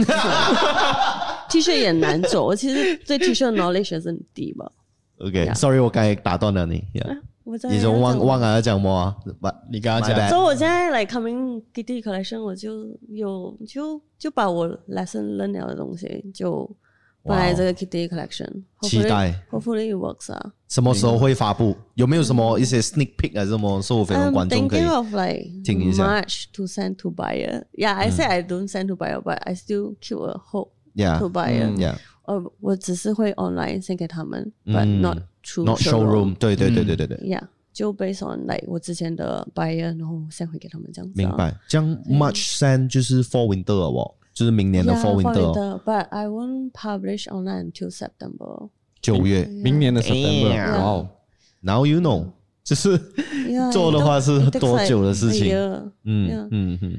No，T 恤也难做，我其实对 T 恤 knowledge 也是很低吧。 OK，Sorry，、yeah. 我刚才打断了你。Yeah，、啊、 我在你就忘忘了要讲么啊？ 你刚刚讲， 所以我现在来 coming Kitty collection， 我就有就就把我 lesson learn 了的东西就。本来这个 Kitty collection， 期待 ，Hopefully it works 啊。 什么时候会发布？有没有什么一些 sneak peek 啊？什么受我非常观众可以听一下 ？I'm thinking of like March to send to buyer. Yeah, I say I don't send to buyer, but I still keep a hope to buyer. Yeah. 呃，我只是会 online send 给他们 ，but not through not showroom. 对对对对对对。 Yeah， 就 based on like 我之前的 buyer， 然后 send 回给他们这样子。 明白。这样 March send 就是 fall winter 了哦。就是明年的 fall winter，but I won't publish online until September。 九月， 明年的 September， 哇哦 ！Now you know， 就是做的话是多久的事情？ 嗯嗯嗯嗯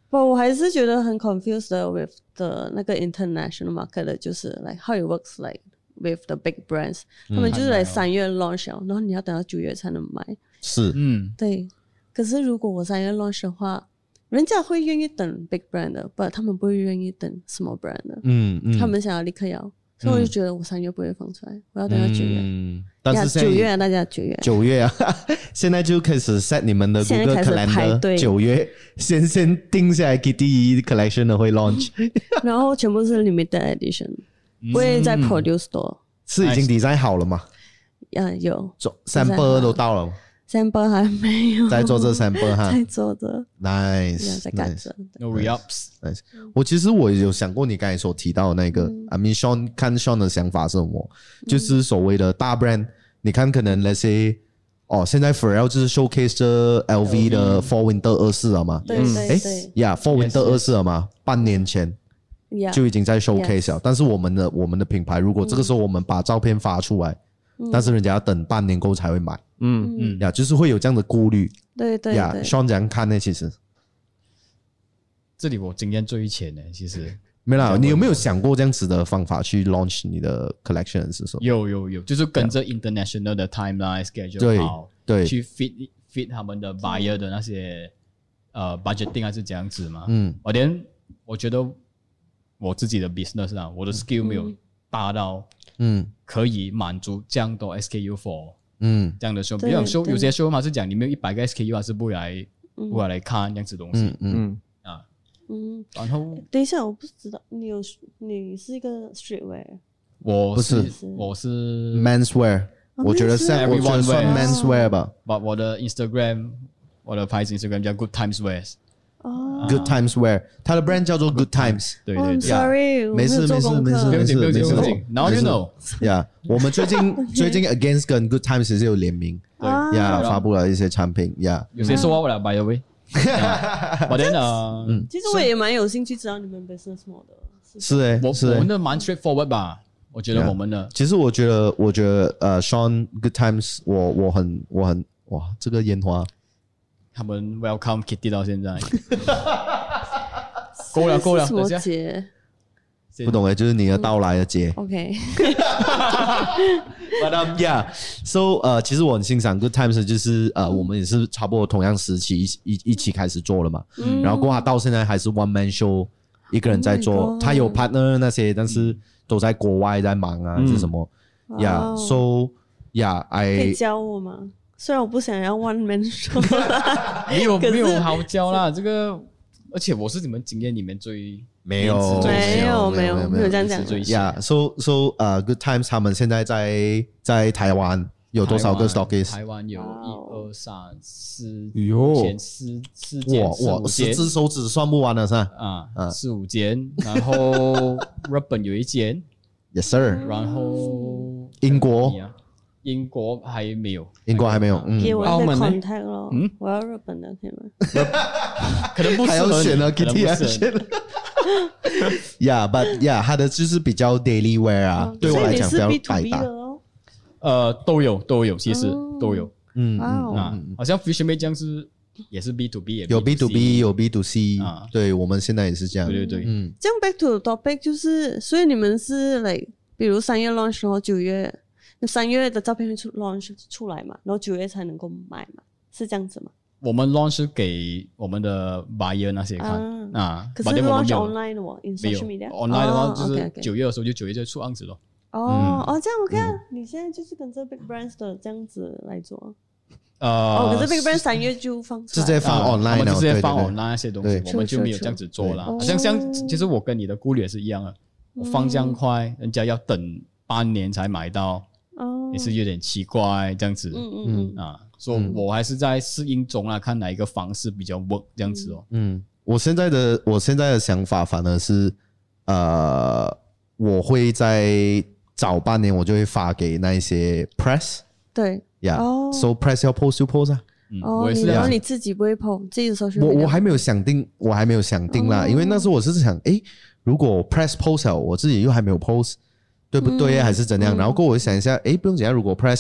不，我还是觉得很 confused with 的那个 international market 的，就是 like how it works like with the big brands，、嗯、他们就是来三月 launch 然后你要等到九月才能买。 是， 嗯， 对。可是如果我三月 launch 的话，人家会愿意等 big brand 的，不，他们不会愿意等 small brand 的。嗯嗯，他们想要立刻要，所以我就觉得我三月不会放出来，我要等到九月。嗯， 但是九月、啊、大家九月， 九月啊，现在就开始 set 你们的 Google Calendar， 九月先先定下来给第一 collection 的会 launch， 然后全部是 limited edition， 不会再 produce 多。 是已经 design 好了吗？ 啊，有 sample 都到了。 sample 还没有， 在做这 sample 哈， 在做着 ，nice， 在赶着 ，no re-ups， nice。我其实我有想过你刚才所提到的那个、嗯、，I mean Sean 看 Sean 的想法是什么？嗯、就是所谓的大 brand， 你看可能 let's say， 哦，现在 Pharrell 就是 showcase 这 L V 的 Fall Winter 二四了嘛？ 对对对呀 ，Fall Winter 二四了嘛？半年前就已经在 showcase 了， yes. 但是我们的我们的品牌，如果这个时候我们把照片发出来。嗯、但是人家要等半年后才会买，嗯嗯呀，就是会有这样的顾虑， 对对呀。Sean 怎样看呢？其实这里我经验最浅的，其实没啦。你有没有想过这样子的方法去 launch 你的 collection 是什么？ 有有有，就是跟着 international 的 timeline schedule 好， 对， 去 fit fit 他们的 buyer 的那些呃 budgeting 还是这样子嘛。嗯，我连我觉得我自己的 business 啊，我的 skill 没有大到。嗯，可以满足这样多 S K U for 嗯这样的 show， 比方说有些 show 嘛是讲你们有一百个 S K U 还是不会来、嗯、不会来看这样子东西，嗯嗯啊嗯，然后等一下我不知道你有你是一个 streetwear， 我是我是 menswear， 我觉得是我觉得算 menswear 吧， 把我的 Instagram 我的牌子 Instagram 叫 Good Times Wears。Good Times Wear， 它的 brand 叫做 Good Times。 对对对 ，Sorry， 没事没事没事没事没事没事。 Now you know， 呀，我们最近最近 Against 跟 Good Times 是有联名，对呀，发布了一些产品呀。 有些说我了 ，by the way。我的呢， 其实我也蛮有兴趣知道你们 business model 的。 是诶， 我我们的蛮 straightforward 吧，我觉得我们的。 其实我觉得，我觉得呃 ，Sean Good Times， 我我很我很哇，这个烟花。 他们 welcome Kitty 到现在，够了够了， 什么节？ 不懂诶，就是你的到来的节。 OK。 But um, yeah, so 呃，其实我很欣赏 Good Times， 就是呃，我们也是差不多同样时期一一一起开始做了嘛。嗯、然后过后他到现在还是 one man show， 一个人在做， oh、他有 partner 那些，但是都在国外在忙啊，嗯、是什么 ？Yeah, so yeah, I 可以教我吗？虽然我不想要 one man show， 没有没有好教啦，这个，而且我是你们经验里面最没有没有没有没有这样讲。 Yeah, so so 呃、uh, Good Times 他们现在在在台湾有多少个 stockist？ 台湾有一二三四间四四间哇哇，十只手指算不完了是吧？ 啊啊，四五间，然后日本有一间 ，Yes sir， 然后英国。 英国还没有， 英国还没有。 嗯，给我一个 contact 咯。嗯，我要日本的，可以吗？ 可能不适合， 还要选了 ，Kitty 要选了。Yeah, but yeah， 它的就是比较 daily wear 啊，对我来讲比较百搭。 呃，都有都有，其实都有。嗯啊，好像 Fishermate 这样是也是 B to B， 有 B to B， 有 B to C。啊，对，我们现在也是这样。 对对对， 嗯。这样 back to the topic 就是，所以你们是 like， 比如三月 launch 然后九月。三月的照片会出 launch 出来嘛，然后九月才能够买嘛，是这样子吗？ 我们 launch 给我们的 buyer 那些看 啊, 啊， 可是 launch online 的哦 ，in social media online 的话就是九月的时候就九月就出样子咯。 哦、嗯、哦，这样我看、嗯、你现在就是跟着 Big Brands 的这样子来做。 呃， 哦，可是 Big Brands 三月就放出来， 直接放 online， 我们直接放 online 那些东西，我们就没有这样子做了。好像像其实我跟你的顾虑也是一样的，我放这样快，人家要等半年才买到。哦，也是有点奇怪这样子，嗯嗯嗯啊，所以我还是在适应中啊，看哪一个方式比较 work 这样子哦。 嗯，我现在的我现在的想法反而是，呃，我会在早半年我就会发给那一些 press， 对， 呀、yeah, 哦、，so press 要 post 就 post 啊。 嗯、哦，我也是，然后你自己不会 post， 自己的 social media。 我我还没有想定，我还没有想定啦，哦、因为那时候我是想，诶，如果 press post 了，我自己又还没有 post。对不对、嗯、还是怎样、嗯、然后过后我就想一下诶不用怎样如果 press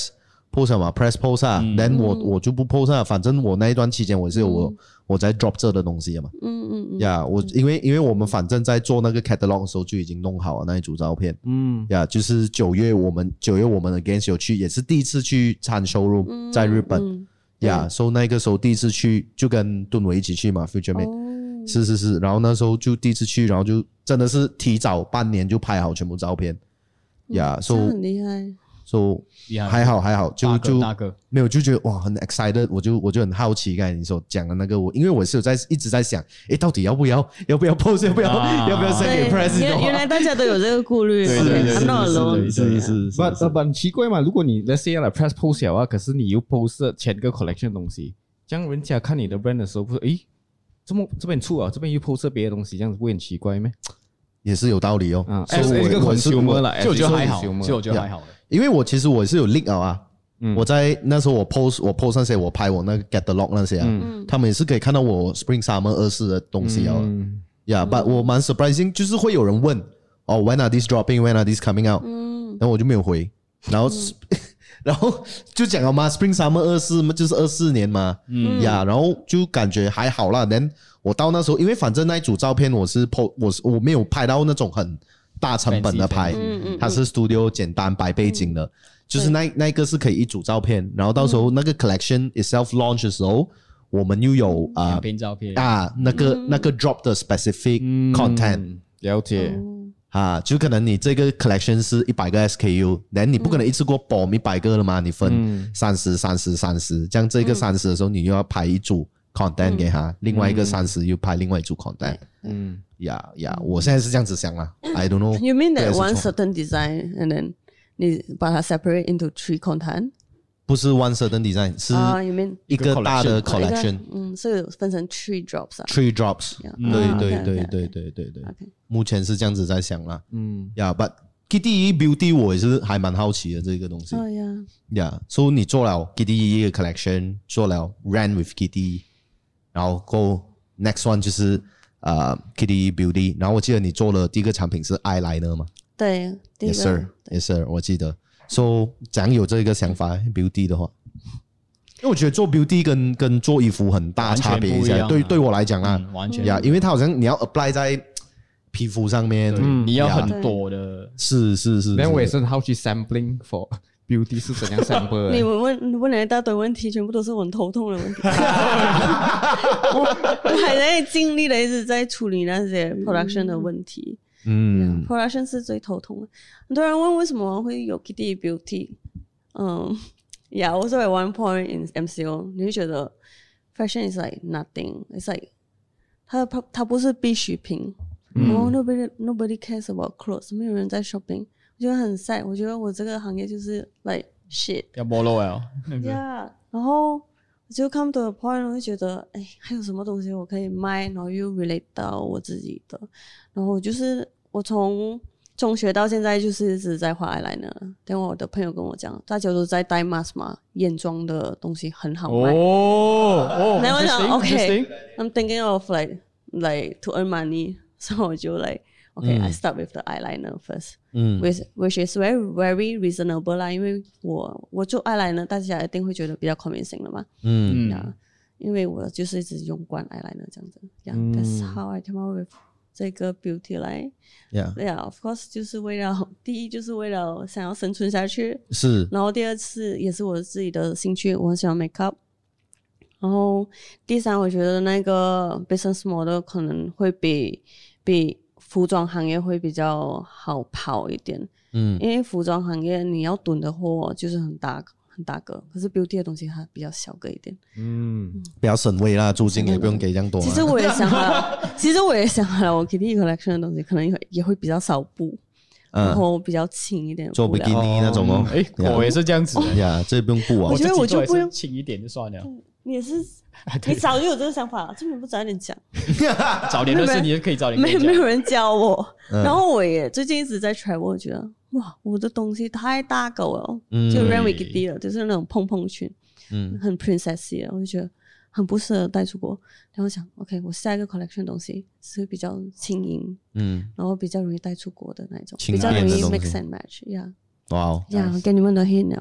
post 嘛 ，press post 啊，然后我我就不 post 啊，反正我那一段期间我是有我我在 drop 这的东西嘛， 嗯嗯嗯， 呀，我因为因为我们反正在做那个 catalog 的时候就已经弄好了那一组照片，嗯，呀，就是九月我们九月我们的 Against 有去，也是第一次去参 showroom 在日本，呀，所以那个时候第一次去就跟敦伟一起去嘛 ，Future Mate，是是是，然后那时候就第一次去，然后就真的是提早半年就拍好全部照片，呀，所以很厉害。 So 厉害还好还好，就就大哥没有就觉得哇很 excited， 我就我就很好奇，刚才你所讲的那个我，因为我是有在一直在想，诶，到底要不要要不要 post 要不要、啊、要不要 send 给 press？ 原原来大家都有这个顾虑， 对对对 ，I'm not alone， 是是是， 不不很奇怪嘛，如果你 let's say 来 press post 了啊，可是你又 post 前个 collection 的东西，这样人家看你的 brand 的时候，不是诶，这么这边出啊，这边又 post 别的东西，这样子不会很奇怪吗？ 也是有道理哦。 啊，所以一个 consumer 啦， 就我觉得还好，就我觉得还好的。 因为我其实我是有 link 啊，嗯、我在那时候我 post 我 post 那些我拍我那个 catalog 那些啊，嗯、他们也是可以看到我 Spring Summer 二四的东西啊。嗯呀， yeah, 但我蛮 surprising， 就是会有人问哦 ，when are these dropping， when are these coming out，嗯、然后我就没有回，然后、嗯、然后就讲了嘛 ，Spring Summer 二四嘛，就是二四年嘛，嗯呀， yeah, 然后就感觉还好啦。then 我到那时候，因为反正那一组照片我是 post， 我是我没有拍到那种很大成本的拍，它是 studio 简单白背景的，就是那那个是可以一组照片，然后到时候那个 collection itself launch 的时候，我们又有啊两篇照片啊那个那个 drop 的 specific content， 了解啊，就可能你这个 collection 是一百个 S K U， 然后你不可能一次过 bomb 一百个了嘛，你分三十三十三十，这样这个三十的时候你又要拍一组 content 给他，另外一个三十又拍另外一组 content， 嗯。呀呀，我现在是这样子想啦 ，I don't know。 You mean that one certain design and then 你把它 separate into three content？ 不是 one certain design， 是一个大的 collection。 嗯，所以分成 three drops 啊。 three drops， 对对对对对对对。目前是这样子在想啦。嗯，呀 ，but Kitty Beauty 我也是还蛮好奇的这个东西。 哦呀。 呀，所以你做了 Kitty 一个 collection， 做了 Run with Kitty， 然后 go next one 就是。呃、uh, Kitty Beauty， 然后我记得你做了第一个产品是 eyeliner 嘛？ 对 ，Yes sir，Yes sir， 我记得。So 怎样有这个想法 ？Beauty 的话，因为我觉得做 Beauty 跟跟做衣服很大差别一下，对对我来讲啊， 嗯、完全呀，因为它好像你要 apply 在皮肤上面， 嗯、你要很多的， 是是是。 那我也是好奇 sampling for Beauty 是怎样 sample 的？ 你问问了一大堆问题，全部都是我很头痛的问题。我, 我还在尽力的一直在处理那些 production 的问题。嗯、yeah, ，production 是最头痛的。很多人问为什么会有 Kitty Beauty？ 嗯 ，Yeah， also at one point in M C O， 你会觉得 fashion is like nothing， it's like 它它不是必需品。嗯、oh, nobody nobody cares about clothes， 没有人在 shopping。我觉得很 sad， 我觉得我这个行业就是 like shit， 要没落了。 Yeah， 然后我就 come to a point， 我就觉得，哎，还有什么东西我可以卖，然后又 relate 到我自己的。然后就是我从中学到现在就是一直在画 eyeliner。等我的朋友跟我讲，大家都在戴 mask 嘛，眼妆的东西很好卖。哦哦，然后我想 ，OK，I'm thinking of like like to earn money， 所以我就 like。Okay, 嗯、I start with the eyeliner first, 嗯 which, which is very, very reasonable 啦，因为我我做 eyeliner 大家一定会觉得比较 convincing 的嘛，嗯 yeah, 因为我就是一直用惯 eyeliner 这样子 yeah,、嗯、that's how I came up with 这个 beauty line yeah, yeah, of course 就是为了第一就是为了想要生存下去， 是， 然后第二次也是我自己的兴趣，我很喜欢 makeup， 然后第三我觉得那个 business model 可能会比比服装行业会比较好跑一点，嗯，因为服装行业你要囤的货就是很大很大个，可是 beauty 的东西它比较小个一点，嗯，比较省位啦，租金也不用给这样多。 其实我也想了，其实我也想了，我 Kitty collection 的东西可能也会比较少布，嗯、然后比较轻一点， 做比基尼那种哦。 哎、嗯，我也是这样子的呀，这不用布啊。 我觉得我就不用轻一点就算了。 你也是。你早就有这个想法了，这边不早点讲。 早点认识你就可以早点讲。 没没有人教我、嗯，然后我也最近一直在 try， 我觉得哇，我的东西太大狗了，嗯、就 Run with Kitty 了，就是那种蓬蓬裙，嗯，很 princessy 了，我就觉得很不适合带出国。然后想 ，OK， 我下一个 collection 的东西是比较轻盈，嗯，然后比较容易带出国的那种，比较容易 mix and match， 呀、yeah. 哇， 呀，给你们的 hint 了。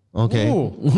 OK。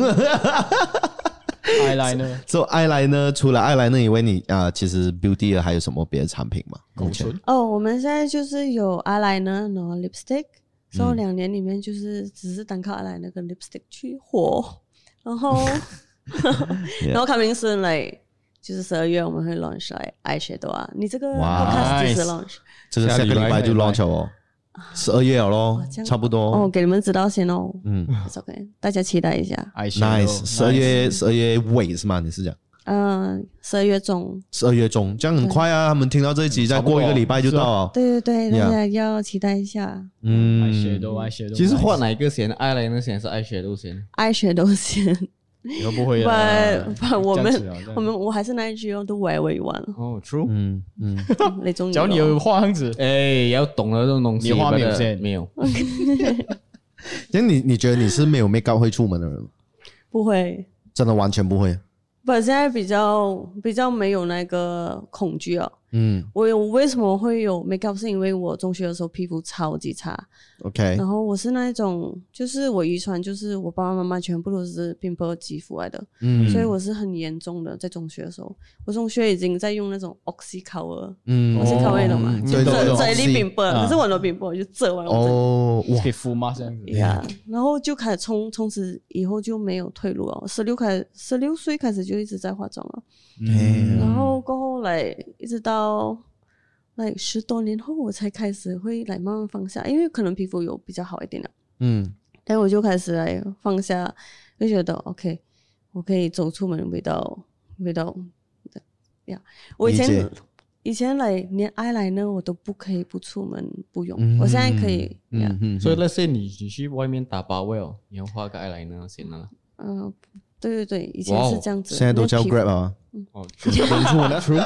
eyeliner， so eyeliner 除了 eyeliner 以外，你啊、呃、其实 beauty 还有什么别的产品吗？ 口唇哦，我们现在就是有 eyeliner 然后 lipstick， 所以、嗯、两年里面就是只是单靠 eyeliner 跟 lipstick 去火，然后然后 coming soon like 就是十二月我们会 launch like eyeshadow 啊，你这个 podcast 就是 launch， 这个下个礼拜就 launch 哦。十二月了咯，差不多哦，给你们知道先哦。嗯 ，OK， 大家期待一下。 Nice， 十二月十二月尾是吗？你是讲？ 嗯，十二月中。 十二月中，这样很快啊！他们听到这一集，再过一个礼拜就到了。 对对对，大家要期待一下。 嗯 ，eyeshadow eyeshadow。 其实画哪一个先 ？eyeliner 先还是 eyeshadow 先 ？eyeshadow 先。 以后不会了。不，我们我们我还是那一句哦，都 whatever you want。 哦 ，true。 嗯嗯。 你终于。 只要你有画样子， 哎，要懂了这种东西。 你画没有先？ 没有。 那你你觉得你是没有 make up 会出门的人吗？ 不会。 真的完全不会。 不，现在比较比较没有那个恐惧了。嗯，我有为什么会有 makeup 是因为我中学的时候皮肤超级差 ，OK， 然后我是那一种，就是我遗传，就是我爸爸妈妈全部都是 pimple 肌肤来的，嗯，所以我是很严重的，在中学的时候，我中学已经在用那种 oxycolor， 嗯 ，oxycolor 懂吗？就这这一粒 pimple， 可是我的 pimple 就遮完了， 哦， 可以敷吗？这样子， 呀，然后就开始从从此以后就没有退路了，十六开十六岁开始就一直在化妆了，嗯，然后过后来一直到。来十多年后，我才开始会来慢慢放下，因为可能皮肤有比较好一点了，嗯，但我就开始来放下，就觉得 OK， 我可以走出门味道味道呀。我以前以前来连 eyeliner 我都不可以不出门不用，嗯、我现在可以，嗯嗯、所以那些你你去外面打包 well， 你要画个 eyeliner 先了， 嗯、呃。对对对，以前是这样子。 现在都叫 Grab 啊。 哦，出门的 True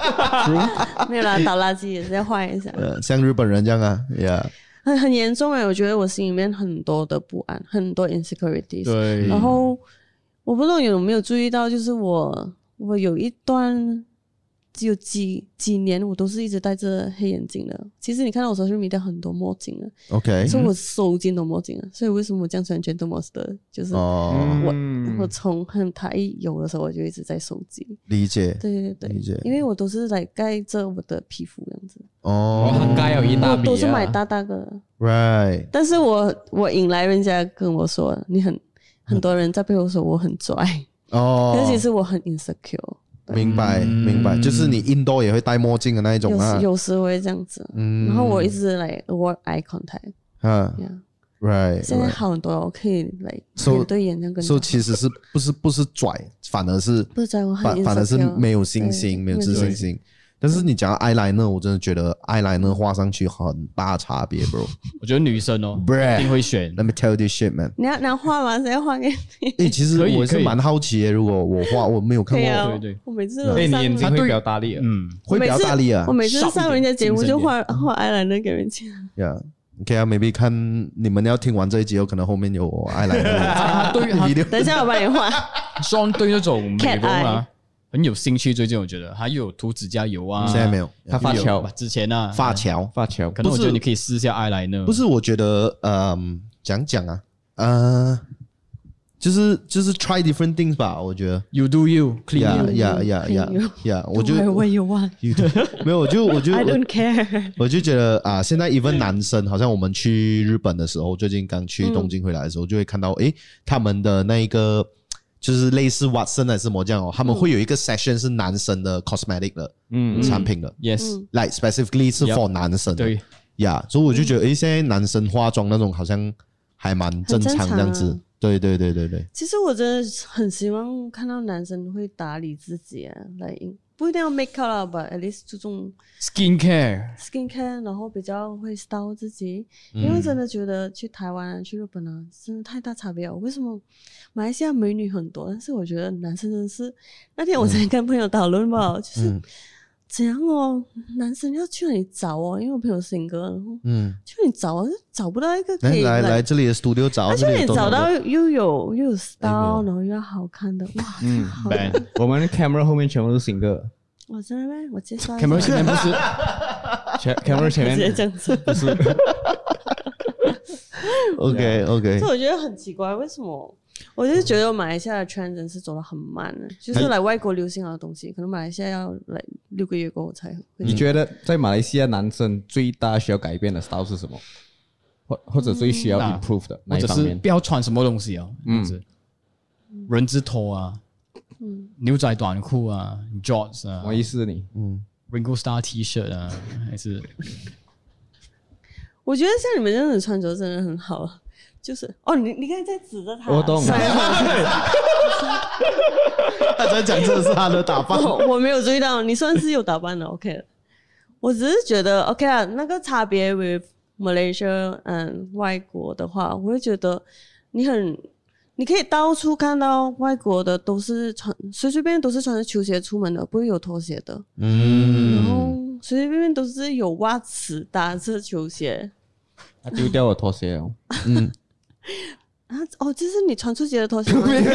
True。没有啦，倒垃圾也是要换一下。 呃，像日本人这样啊 ，Yeah。 很很严重哎，我觉得我心里面很多的不安，很多 insecurities。 对。 然后我不知道有没有注意到，就是我我有一段只有几几年，我都是一直戴着黑眼镜的。其实你看到我social media很多墨镜了 ，OK， 所以我收进都墨镜了。所以为什么我这样穿 Gentle-Monster， 就是我、哦、我从很它一有的时候我就一直在收集。 理解， 对对对， 理解， 因为我都是来盖着我的皮肤这样子。 哦，很盖有一大笔、啊， 都是买大大个的 ，Right。 但是我我引来人家跟我说，你很很多人在背后说我很拽，哦，但其实我很 insecure。 明白明白，就是你 indoor 也会戴墨镜的那一种啊， 有时会这样子，嗯，然后我一直来 avoid eye contact， 啊 ，right， 现在好很多了，我可以来眼对眼这样跟你说，其实是不是不是拽，反而是不是拽，我很反而是没有信心，没有自信心。但是你讲 eyeliner， 我真的觉得 eyeliner 画上去很大差别 ，bro。 我觉得女生哦，一定会选。 Let me tell you this shit, man。 你要你要画吗？谁要画给你？ 诶，其实我是蛮好奇的，如果我画，我没有看过。 对对，我每次都上。 你眼睛会比较大力， 嗯，会比较大力啊。 我每次上人家节目就画画 eyeliner 给人家。 Yeah。OK 啊 ，maybe 看你们要听完这一集，有可能后面有 eyeliner。 对， 等一下我帮你画。 双对那种美容啊。很有兴趣，最近我觉得他又有涂指甲油啊， 现在没有， 他发条， 之前啊， 发条， 发条， 可能我觉得你可以试一下eyeliner。 不是，我觉得，嗯，讲讲啊，呃，就是就是 try different things 吧，我觉得 you do you clean yeah yeah yeah yeah yeah， 我就 whatever you want， 没有，我就我就 I don't care， 我就觉得啊，现在 even 男生，好像我们去日本的时候，最近刚去东京回来的时候，就会看到，诶，他们的那一个。就是类似 Watson 还是什么这样哦，他们会有一个 session 是男生的 cosmetic 的嗯产品的 ，yes，like specifically 是 for 男生的， 对呀，所以我就觉得诶，现在男生化妆那种好像还蛮正常这样子，对对对对对。 其实我真的很希望看到男生会打理自己啊，来不一定要 make up 啦 ，but at least 注重 skin care，skin care， 然后比较会 style 自己，因为真的觉得去台湾啊、去日本啊，真的太大差别了。为什么马来西亚美女很多，但是我觉得男生真的是，那天我才跟朋友讨论吧，嗯、就是怎样哦，男生要去哪里找哦？因为我朋友是新哥，然后嗯，去哪里找啊？找不到一个可以来来来这里的 studio 找， 而且你找到又有又有 style， 然后又要好看的，哇，嗯， 我们 camera 后面全部都是新哥。 我真的吗？我介绍 camera 前面不是 ，camera 前面直接这样子， 不是。 OK OK， 所以我觉得很奇怪，为什么我就是觉得马来西亚的 trend 真是走得很慢的，就是来外国流行的东西，可能马来西亚要来六个月过后才会。 你觉得在马来西亚男生最大需要改变的 style 是什么？或或者最需要 improve 的哪一方面？ 或者是不要穿什么东西哦，嗯，人字拖啊，嗯，牛仔短裤啊 ，jorts 啊， 我意思你， 嗯 ，Ringo Starr T 恤啊，还是？ 我觉得像你们这样子穿着真的很好，就是哦，你你看在指着他， 我懂， 他在讲这是他的打扮， 我, 我没有注意到，你算是有打扮的 ，OK 了。我只是觉得 OK 啊，那个差别 with Malaysia 嗯外国的话，我会觉得你很，你可以到处看到外国的都是穿随随便便都是穿着球鞋出门的，不会有拖鞋的，嗯，然后随随便便都是有袜子搭着球鞋。 他丢掉我拖鞋哦， 嗯。 啊哦，这是你穿出去的拖鞋吗？也不是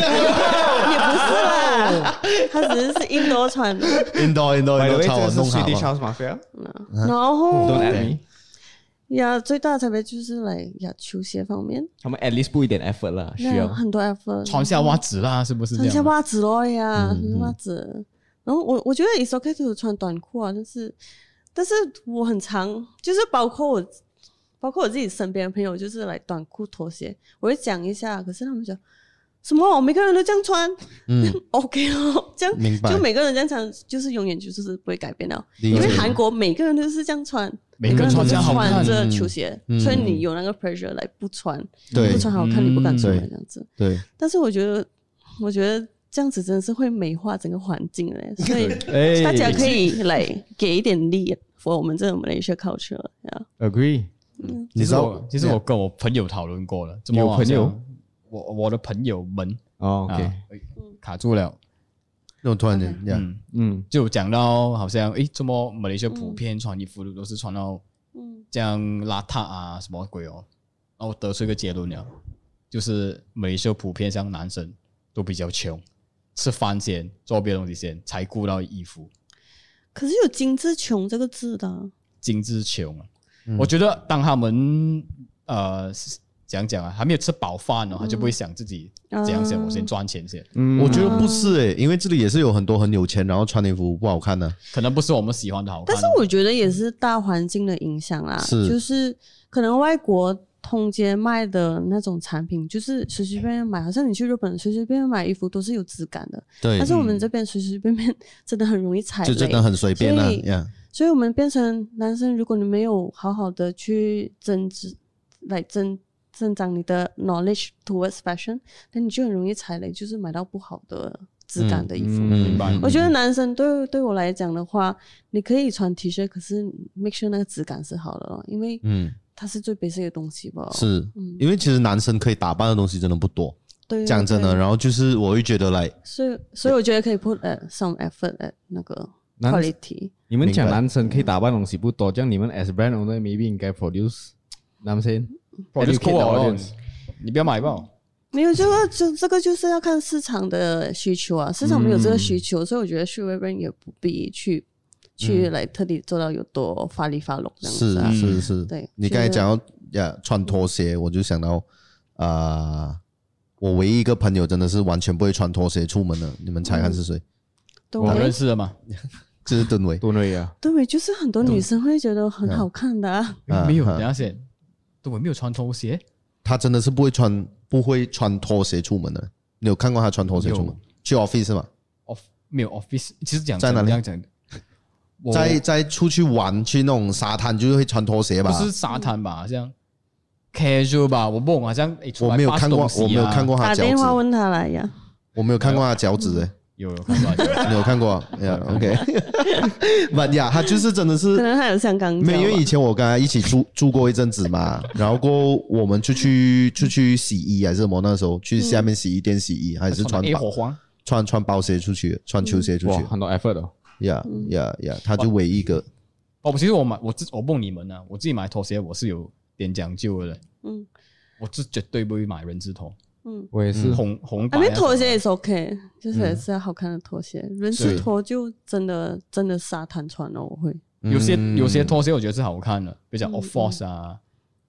啦，他只是是 indoor 穿的。 indoor indoor indoor 超我弄好。 Swedish House Mafia。 然后 Don't at me。 呀，最大的差别就是来呀球鞋方面， 他们 at least 不一点 effort 啦，需要很多 effort。 穿下袜子啦，是不是这样？ 穿下袜子咯呀，穿下袜子。然后我我觉得 it's okay to 穿短裤啊，但是但是我很常就是包括我。包括我自己身边的朋友，就是来短裤拖鞋，我会讲一下，可是他们讲什么？每个人都这样穿，嗯，OK 哦，这样明白， 就每个人这样穿，就是永远就是不会改变的，因为韩国每个人都是这样穿， 每个人穿这样好看， 穿着球鞋，嗯、所以你有那个 pressure 来不穿， 对， 不穿好看，你不敢出来这样子， 对。 但是我觉得，我觉得这样子真的是会美化整个环境嘞，所以大家可以来给一点力 for 我们这种 Malaysia culture， agree。 嗯， 其实我其实我跟我朋友讨论过了， 有朋友， 我我的朋友们哦 ，OK，、啊、 卡住了， 那种突然间， 嗯嗯，就讲到好像诶，这么马来西亚普遍穿衣服都是穿到这样邋遢啊，什么鬼哦，然后得出一个结论了，就是马来西亚普遍像男生都比较穷，吃饭先，做别的东西先，才顾到衣服。 可是有精致穷这个字的、啊， 精致穷啊。我觉得当他们呃讲讲啊，还没有吃饱饭哦，他就不会想自己怎样先，我先赚钱先。 嗯，我觉得不是诶、欸，因为这里也是有很多很有钱，然后穿衣服不好看的、啊， 可能不是我们喜欢的好看、哦。 但是我觉得也是大环境的影响啦， 是就是可能外国通街卖的那种产品，就是随随便便买，好像你去日本随随便便买衣服都是有质感的， 对。 但是我们这边随随便便真的很容易踩雷， 就真的很随便啊，呀。 所以我们变成男生，如果你没有好好的去增值，来增增长你的 knowledge towards fashion， 那你就很容易踩雷，就是买到不好的质感的衣服。 明白、嗯。 我觉得男生对对我来讲的话，你可以穿 T 恤，可是 make sure 那个质感是好的，因为它是最 basic 的东西吧。 是、嗯，因为其实男生可以打扮的东西真的不多。 对， 讲真的，然后就是我会觉得来， 所以所以我觉得可以 put uh, some effort at 那个。quality， 你们讲男生可以打扮东西不多，这样你们 as brand owner maybe 应该 produce 男生 produce cool， 你不要买吧。 没有这个，这这个就是要看市场的需求啊，市场没有这个需求，嗯、所以我觉得 Shoe Brand 也不必去去来、嗯、特地做到有多发力发隆这样子、啊。 是是是， 对。 你刚才讲到呀穿拖鞋，我就想到啊、呃，我唯一一个朋友真的是完全不会穿拖鞋出门的，你们猜看是谁？ 嗯、 我认识的吗？ 这是敦伟， 敦伟啊， 敦伟就是很多女生会觉得很好看的、啊啊。没有，等下先，敦伟没有穿拖鞋， 他真的是不会穿，不会穿拖鞋出门的。你有看过他穿拖鞋出门？去 office 吗 ？off 没有 office， 其实讲在哪里？ 讲在在出去玩，去那种沙滩就会穿拖鞋吧？ 不是沙滩吧？好像 casual 吧？我不懂，好像、欸、 我没有看过， 啊、 我没有看过他脚趾。 打电话问他来呀。 我没有看过他脚趾诶、欸。 有有看过， 你有看过 ？Yeah, OK。But yeah， 他就是真的是， 可能他有香港。 没有，因为以前我跟他一起住住过一阵子嘛，然后过后我们出去出去洗衣还是什么，那时候去下面洗衣店洗衣，还是穿穿穿包鞋出去，穿球鞋出去， 很多 effort 哦。 Yeah, yeah, yeah， 他就唯一一个。 哦，其实我买我自我问你们呢、啊，我自己买拖鞋我是有点讲究的。嗯，我是绝对不会买人字拖。 嗯， 我也是红红白。 那拖鞋也是 OK， 就是也是要好看的拖鞋。嗯、人字拖就真的真的沙滩穿了，我会。 有些有些拖鞋我觉得是好看的，比如讲 Off Force 啊，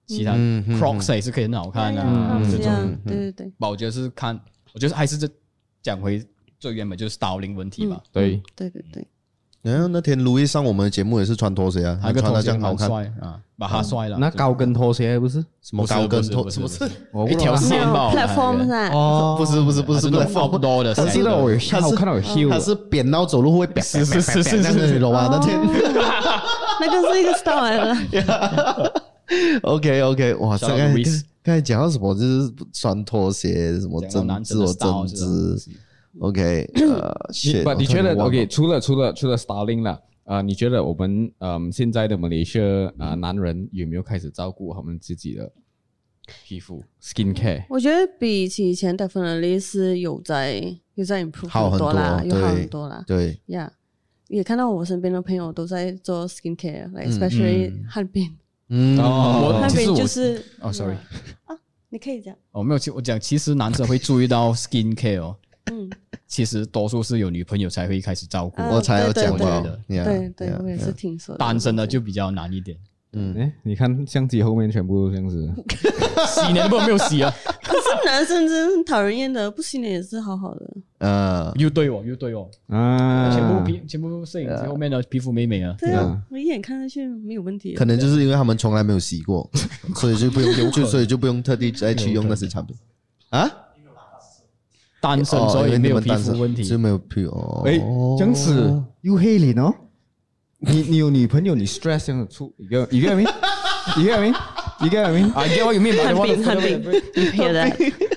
其他 Crocs 也是可以很好看的、啊， 这种， 对对对。 我觉得是看，我觉得还是这讲回最原本就是 styling 问题吧。 对对对对。 然后那天路易上我们的节目也是穿拖鞋啊， 他穿的这样好看啊，把他帅了。 那高跟拖鞋不是什么高跟拖，什么是一条线吧 ？platform 是哦，不是不是不是不是 platform 多的， 我记得我有我看到有 heel， 它是扁到走路会扁， 是是是是是， 你懂吗？那天那个是一个 style 来的。 OK OK， 哇，刚才刚才讲到什么？就是穿拖鞋，什么真自我真知。OK， 呃， 不，你觉得 OK？ 除了除了除了 styling 了，呃，你觉得我们嗯现在的马来西亚啊男人有没有开始照顾他们自己的皮肤 skin care？ 我觉得比起以前 definitely 是有在有在 improve 好很多啦，有好很多啦。 对呀，也看到我身边的朋友都在做 skin care，like especially 汉边。 嗯， 哦， 汉边就是哦 ，sorry 啊，你可以讲哦，没有，我讲其实男生会注意到 skin care 哦。嗯，其实多数是有女朋友才会开始照顾， 我才有讲到的。对对，我也是听说的。 单身的就比较难一点。 嗯，哎，你看相机后面全部都这样子， 洗脸都没有洗啊。 可是男生真的很讨人厌的，不洗脸也是好好的。 呃， 又对哦，又对哦，啊，全部皮全部摄影机后面的皮肤美美啊。 对啊，我一眼看上去没有问题。 可能就是因为他们从来没有洗过，所以就不用，就所以就不用特地再去用那些产品啊。 单身所以没有皮肤问题， 就没有皮肤。 哎，这样子又黑脸哦。你你有女朋友，你 stress 这样子出，你 get you get me？ You get me? You get me? I get what you mean. 汉饼汉饼 ，you hear that?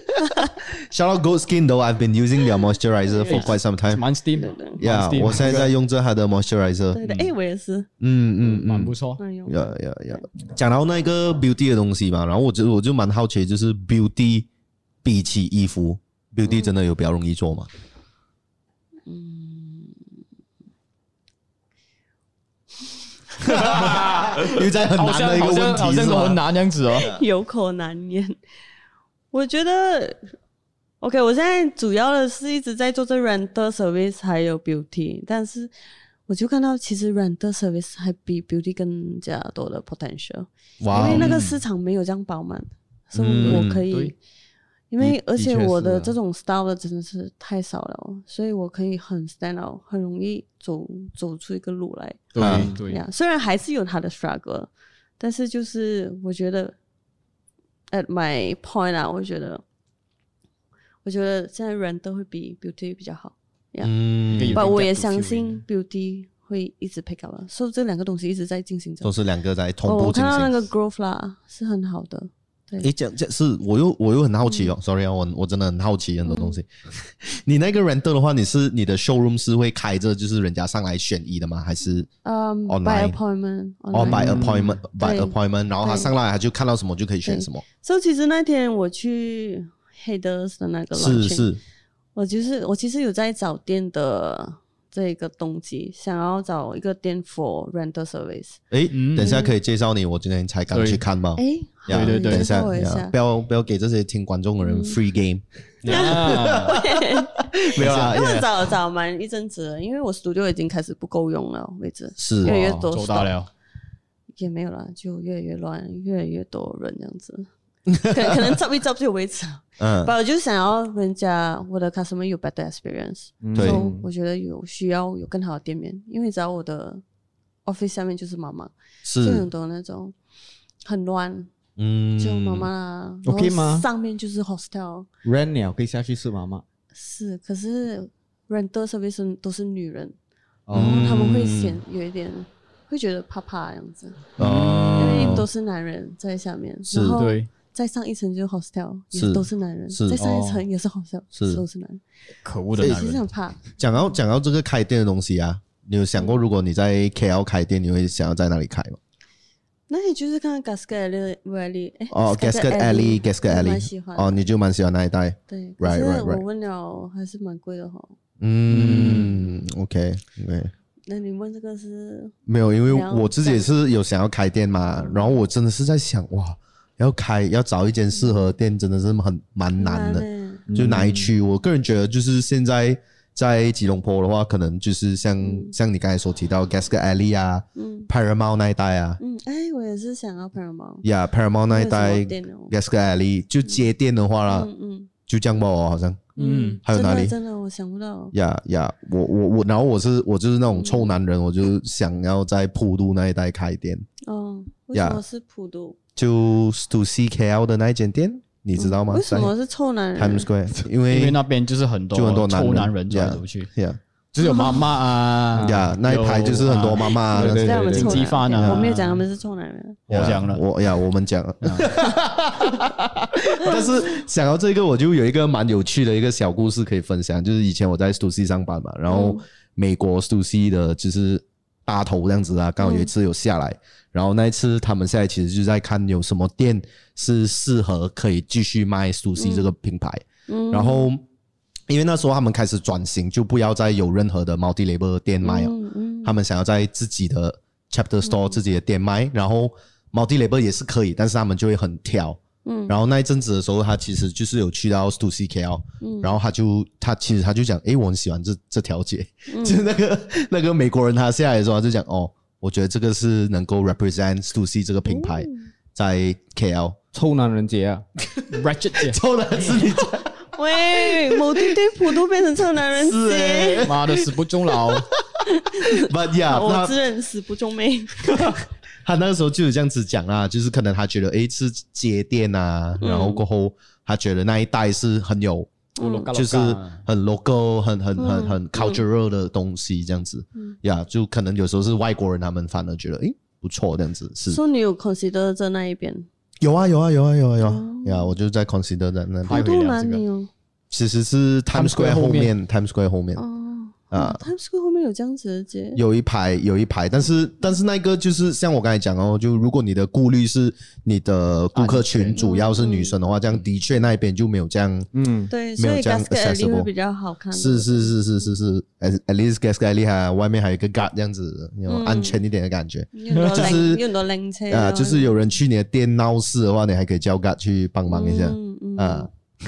Shout out Gold Skin though, I've been using their moisturizer for quite some time. 蛮 steam 的 ，Yeah， 我现在在用着它的 moisturizer。 对的，哎，我也是。 嗯嗯， 蛮不错。 呀呀呀！讲到那个 beauty 的东西嘛，然后我就我就蛮好奇，就是 beauty 比起衣服 ，beauty 真的有比较容易做吗？ 嗯， 又在很难的一个问题， 好像很难这样子哦， 有口难言。我觉得 ，OK， 我现在主要的是一直在做这 render service 还有 beauty， 但是我就看到其实 render service 还比 beauty 更加多的 potential， 哇， 因为那个市场没有这样饱满，所以我可以。因为而且我的这种 style 的真的是太少了，所以我可以很 stand out， 很容易走走出一个路来。 对对呀，虽然还是有他的 struggle， 但是就是我觉得 at my point 啊，我觉得我觉得现在人都会比 beauty 比较好。呀，嗯，但我也相信 beauty 会一直 pick up 了，所以这两个东西一直在进行着， 都是两个在同步进行。 我看到那个 growth 啦，是很好的。 诶，这样这是我又我又很好奇哦、嗯、，sorry 啊，我我真的很好奇很多东西。嗯、你那个 render 的话，你是你的 showroom 是会开着，就是人家上来选衣的吗？还是嗯、um, by appointment？ 哦、oh, ，by appointment， by appointment， 然后他上来他就看到什么就可以选什么。 所以、so, 其实那天我去 Haders 的那个 launching， 是是， 我就是我其实有在找店的。这个动机想要找一个店 for render service。 诶，等一下可以介绍你，我今天才刚去看嘛。 诶， 对对对， 等一下，不要不要给这些听观众的人 free game。没有啦， 因为找找蛮一阵子了，因为我 studio 已经开始不够用了，位置是越来越多， 做大了也没有啦，就越来越乱，越来越多人这样子。可能可能找一找就为止，嗯，但我就想要人家我的 customer 有 better experience， 对， 所以我觉得有需要有更好的店面，因为只要我的 office 下面就是妈妈， 是就很多那种很乱， 嗯， 就妈妈啦 ，OK 吗？ 上面就是 hostel，rent 了可以下去是妈妈， 是，可是 renter service 都是女人，然后他们会显有一点会觉得怕怕这样子，哦，因为都是男人在下面， 是， 对。 再上一层就是 hostel， 也都是男人；再上一层也是 hostel， 是都是男人。 可恶的男人， 其实很怕。 讲到讲到这个开店的东西啊，你有想过如果你在 K L 开店，你会想要在哪里开吗？ 那你就是看 Gasket Alley， 哦 ，Gasket Alley，Gasket Alley， 蛮喜欢。 哦，你就蛮喜欢那一带。 对 ，right right right。我问了，还是蛮贵的哈。 嗯 ，OK OK。 那你问这个是？ 没有，因为我自己也是有想要开店嘛，然后我真的是在想，哇。要开要找一间适合的店真的是很蛮难的，就哪一区？我个人觉得就是现在在吉隆坡的话，可能就是像、嗯、像你刚才所提到 Gasker Alley 啊、嗯、Paramount 那一带啊。 嗯，哎，我也是想要 Paramount。 呀、yeah, ，Paramount 那一带 Gasker Alley 就街店的话啦，嗯嗯，就这样吧哦，好像。嗯，还有哪里？ 真的，真的我想不到。 呀呀，我我我，然后我是我就是那种臭男人，嗯、我就想要在普渡那一带开店。 哦，为什么是普渡？ 就 Stussy K L 的那一间店，你知道吗？ 嗯、为什么是臭男人 ？Times Square， 因为因为那边就是很多就很多臭男人走来走去。 呀， 就是有妈妈啊， 呀，那一排就是很多妈妈啊， 对对对， 经济饭啊。 我没有讲他们是臭男人， 我讲了， 我呀，我们讲了。但是想到这个，我就有一个蛮有趣的一个小故事可以分享，就是以前我在 Stussy 上班嘛，然后美国 Stussy 的就是大头这样子啊，刚好有一次有下来，然后那一次他们下来其实就在看有什么店是适合可以继续卖 Stussy 这个品牌，然后。因为那时候他们开始转型，就不要再有任何的 multi label 店卖了、嗯嗯、他们想要在自己的 chapter store、嗯、自己的店卖，然后 multi label 也是可以，但是他们就会很挑、嗯、然后那一阵子的时候他其实就是有去到 Stussy K L、嗯、然后他就他其实他就讲诶我很喜欢这这条街、嗯、就是那个那个美国人他下来的时候他就讲哦我觉得这个是能够 represent Stussy 这个品牌在 K L、嗯、 臭男人节啊 ratchet 节臭男人是你讲喂，某对对普渡变成臭男人节， 妈的死不终老。 But yeah， 我自认死不终妹。 他那个时候就有这样子讲啦，就是可能他觉得诶是街店啊、嗯，然后过后他觉得那一带是很有，嗯、就是很 local、很很很很 cultural 的东西这样子。呀、嗯 yeah, 就可能有时候是外国人他们反而觉得诶不错这样子。是。 所以你有 consider 在那一边？ 有啊有啊有啊有啊有啊呀！ Yeah, 我就在 consider 在那边。 普渡哪里哦？ 其实是 Times Square 后面 ，Times Square 后面。 哦啊 ，Times Square 后面有这样子的街？ 有一排有一排，但是但是那个就是像我刚才讲哦，就如果你的顾虑是你的顾客群主要是女生的话，这样的确那边就没有这样， 嗯，对，没有这样 accessible 会比较好看。 是是是是是是 ，at least Gasker Alley 还外面还有一个 guard 这样子，有安全一点的感觉。 就是有很多灵车啊，就是有人去你的店闹事的话，你还可以叫 guard 去帮忙一下啊。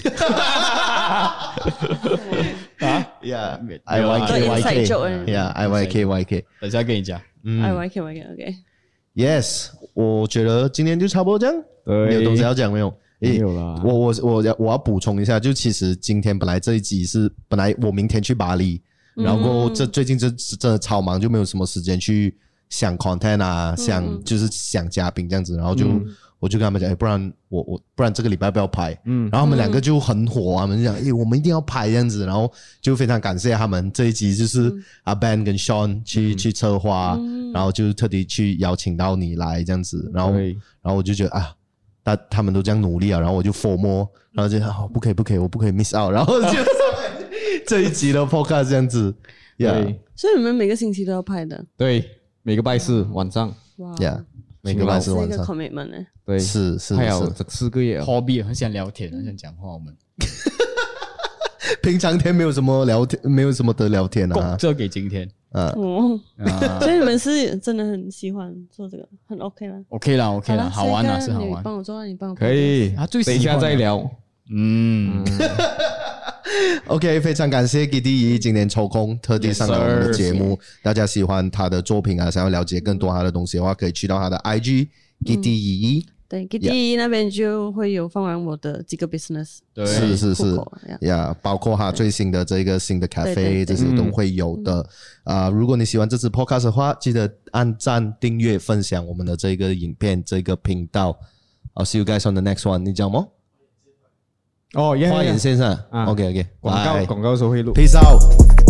啊 ，Yeah， I Y K Y K，Yeah， I Y K Y K， 等下跟你讲， 嗯 ，I Y K Y K，OK，Yes， 我觉得今天就差不多这样，你有东西要讲没有？ 没有啦， 我我我要我要补充一下，就其实今天本来这一集是本来我明天去巴黎，嗯、然后这最近真真的超忙，就没有什么时间去想 content 啊，想、嗯、就是想嘉宾这样子，然后就。嗯我就跟他们讲，欸、不然我我不然这个礼拜不要拍，嗯，然后他们两个就很火啊，他们就讲，哎、欸，我们一定要拍这样子，然后就非常感谢他们这一集就是阿 Ben 跟 Sean 去、嗯、去策划、嗯，然后就特地去邀请到你来这样子，然后然后我就觉得啊，他他们都这样努力啊，然后我就 FOMO， 然后就哦不可以不可以，我不可以 miss out， 然后就这一集的 podcast 这样子 ，Yeah， 所以你们每个星期都要拍的， 对，每个拜四晚上 ，Yeah。每个晚上晚上， 是一个 commitment 呢？ 对， 是是还有这四个月 ，hobby 很想聊天，很想讲话。我们平常天没有什么聊天，没有什么得聊天啊， 这给今天。 嗯、 哦啊，所以你们是真的很喜欢做这个，很 OK 啦 ，OK 啦 ，OK 啦，好玩啦，是好玩。 你帮我做，你帮我可以， 他最等一下再聊。 嗯。 OK， 非常感谢 Gidi 今天抽空特地上来我们的节目。Yes, 大家喜欢他的作品啊，想要了解更多他的东西的话，可以去到他的 I G Gidi 嗯。对 ，Gidi 那边就会有放完我的几个 business。 对，是是是呀， yeah, 包括他最新的这个新的 cafe 这些都会有的。啊、嗯呃，如果你喜欢这支 podcast 的话，记得按赞、订阅、分享我们的这个影片、这个频道。I'll see you guys on the next one。你讲吗？ 哦， 花眼先生、 啊、 ，OK OK， 广告广告收回录 ，Peace out。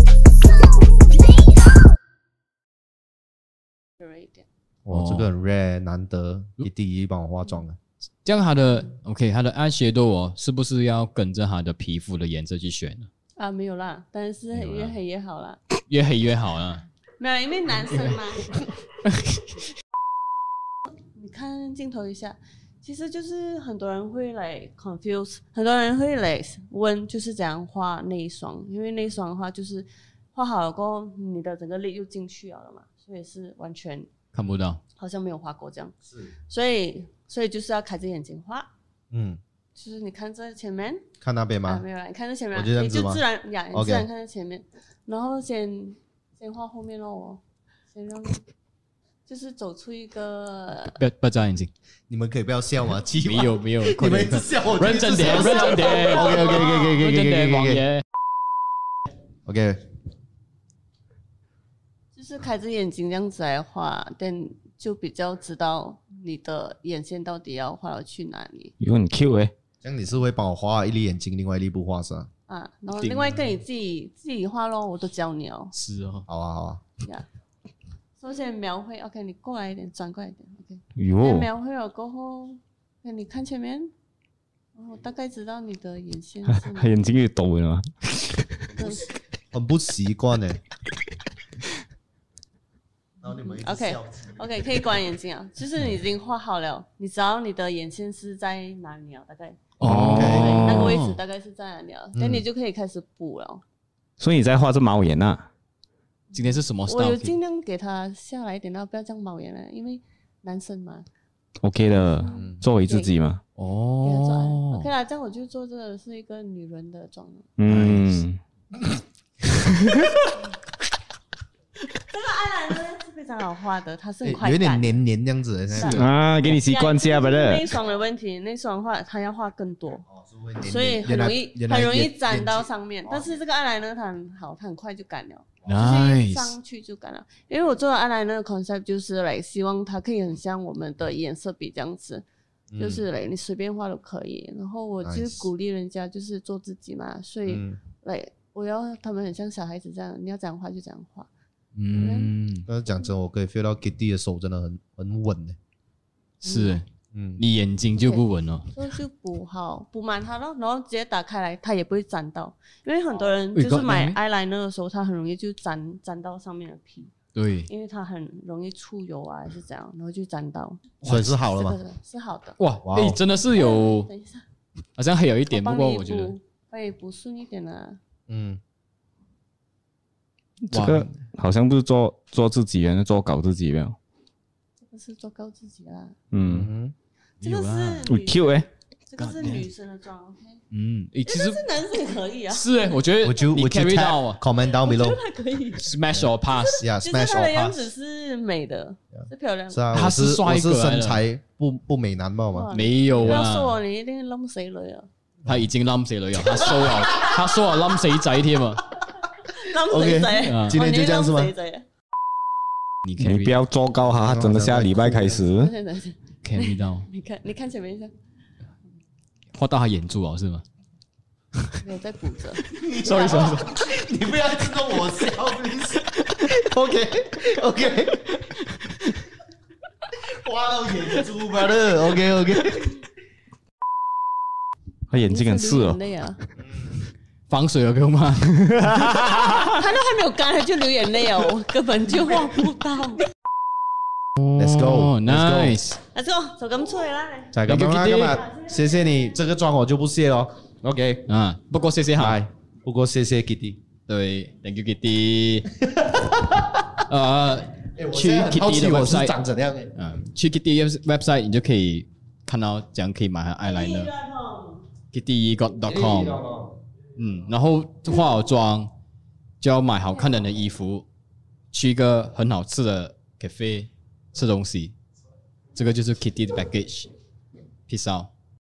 哇，这个很 rare， 难得，你第一帮我化妆了。 这样他的 OK， 他的eyeshadow哦，是不是要跟着他的皮肤的颜色去选呢？ 啊，没有啦，但是越黑越好啦， 越黑越好啦。 没有，因为男生嘛。你看镜头一下。其实就是很多人会来 confuse， 很多人会来问，就是怎样画内双，因为内双的话就是画好了过后，你的整个力又进去了嘛，所以是完全看不到， 好像没有画过这样。是，所以所以就是要开着眼睛画。 嗯， 就是你看这前面， 看那边吗？ 啊，没有啦，你看这前面， 我就这样子吗你就自然呀，你 OK 自然看在前面，然后先先画后面咯，我先让就是走出一个不要不要眨眼睛， 你们可以不要笑吗？ 没有没有， 你们一直笑我， 认真点，认真点 OK OK OK OK 认真 OK 点，王 OK 爷。 OK， 就是开着眼睛这样子来画，但就比较知道你的眼线到底要画到去哪里有很 Q 哎， 这样你是会帮我画一粒眼睛，另外一粒不画是吧？ 啊。然后另外一个你自己自己画咯，我都教你哦。 是哦， 好啊好啊， 呀，首先描绘 ，OK， 你过来一点，转过来一点 ，OK。 哟， 描绘了过后，那你看前面，然后大概知道你的眼线是哪他眼睛有抖了吗？ 很不习惯哎。然后你们一直 OK 笑 OK， 可以关眼睛啊，就是你已经画好了，你知道你的眼线是在哪里啊？大概哦对，那个位置大概是在哪里啊？那、你就可以开始补了。 所以你在画这猫眼啊？ 今天是什么我有 style？ 尽量给他下来一点，然后不要这样毛眼了，因为男生嘛。 OK 的，做回自己嘛。 给他做哦 OK 啦，这样我就做这个是一个女人的妆了。 嗯， 这个爱来呢是非常好画的，它是很快有点干。 黏黏这样子的，现在是啊，给你习惯下吧的内。双的问题，内双画它要画更多， 哦是会黏黏所以很容易原来很容易眼粘到眼睛上面。但是这个爱来呢，它很好，它很快就干了。就是 ，nice， 上去就干了，因为我做的爱来那个 concept 就是来希望它可以很像我们的颜色笔这样子，就是来你随便画都可以。然后我就 Nice 鼓励人家就是做自己嘛，所以嗯， 来我要他们很像小孩子这样，你要怎样画就怎样画。 嗯， 但是讲真，我可以 feel 到 Kitty 的手真的很很稳的。 是， 嗯， 你眼睛就不稳了。 所以就补好补满它咯，然后直接打开来，它也不会沾到，因为很多人就是买 eyeliner 的时候，它很容易就沾沾到上面的皮。 对， 因为它很容易出油啊，还是怎样，然后就沾到。 所以是好了吗？ 这个是好的。 哇， 哇哦哎，真的是有， 等一下， 好像还有一点，不帮你过我觉得补会补顺一点啊。 嗯， 这个好像不是做做自己人，做搞自己没有？ 这个是做高自己啦， 嗯， 嗯这个是很女 Q 哎， 这个是女生的妆 ，OK？ 嗯，诶，其实这男生也可以啊， 是哎，我觉得你我就我就 carry 到 tap 啊 comment down 我觉 below， 得还可以。 ，smash or pass， 呀就是 ，smash 他的 or 样 pass， 子是美的，是漂亮的。 是啊， 他我是是帅我是身哥来的材不不美男貌嘛， 哇没有不要啊， 说你一定弄死了呀， 他已經冧死女友，他收了，他收了冧死仔添啊！ 弄死谁？ 啊今天就這樣是嗎哦你弄死誰你你不要做高哈，真的下禮拜開始。 等等等等 carry 到， 你看，你看前面一下， 畫到他眼珠了是嗎我在補着。 ？Sorry sorry， 你不要跟着我笑，please。OK OK，花到眼珠吧了，OK OK。 他眼睛很刺哦， 累啊！ 防水了，哥吗？ 他都还没有干，他就流眼泪哦，我根本就画不到。 Let's go, let's go. ，nice， Let's go，就咁出嚟啦。 就係咁樣啦，今日謝謝你，這個妝我就不謝咯。OK， 啊，不過謝謝哈， 係，不過謝謝 Kitty。 對，thank you Kitty，呃，去好 Kitty 的奇我是 website， 長怎樣嘅？ 嗯，去 Kitty 的 website 你就可以看到怎樣可以買 eyeliner。Kitty dot com，嗯，然後化好妝就要買好看的衣服，去一個很好吃的 cafe 吃東西，這個就是 Kitty 的 package。Peace out。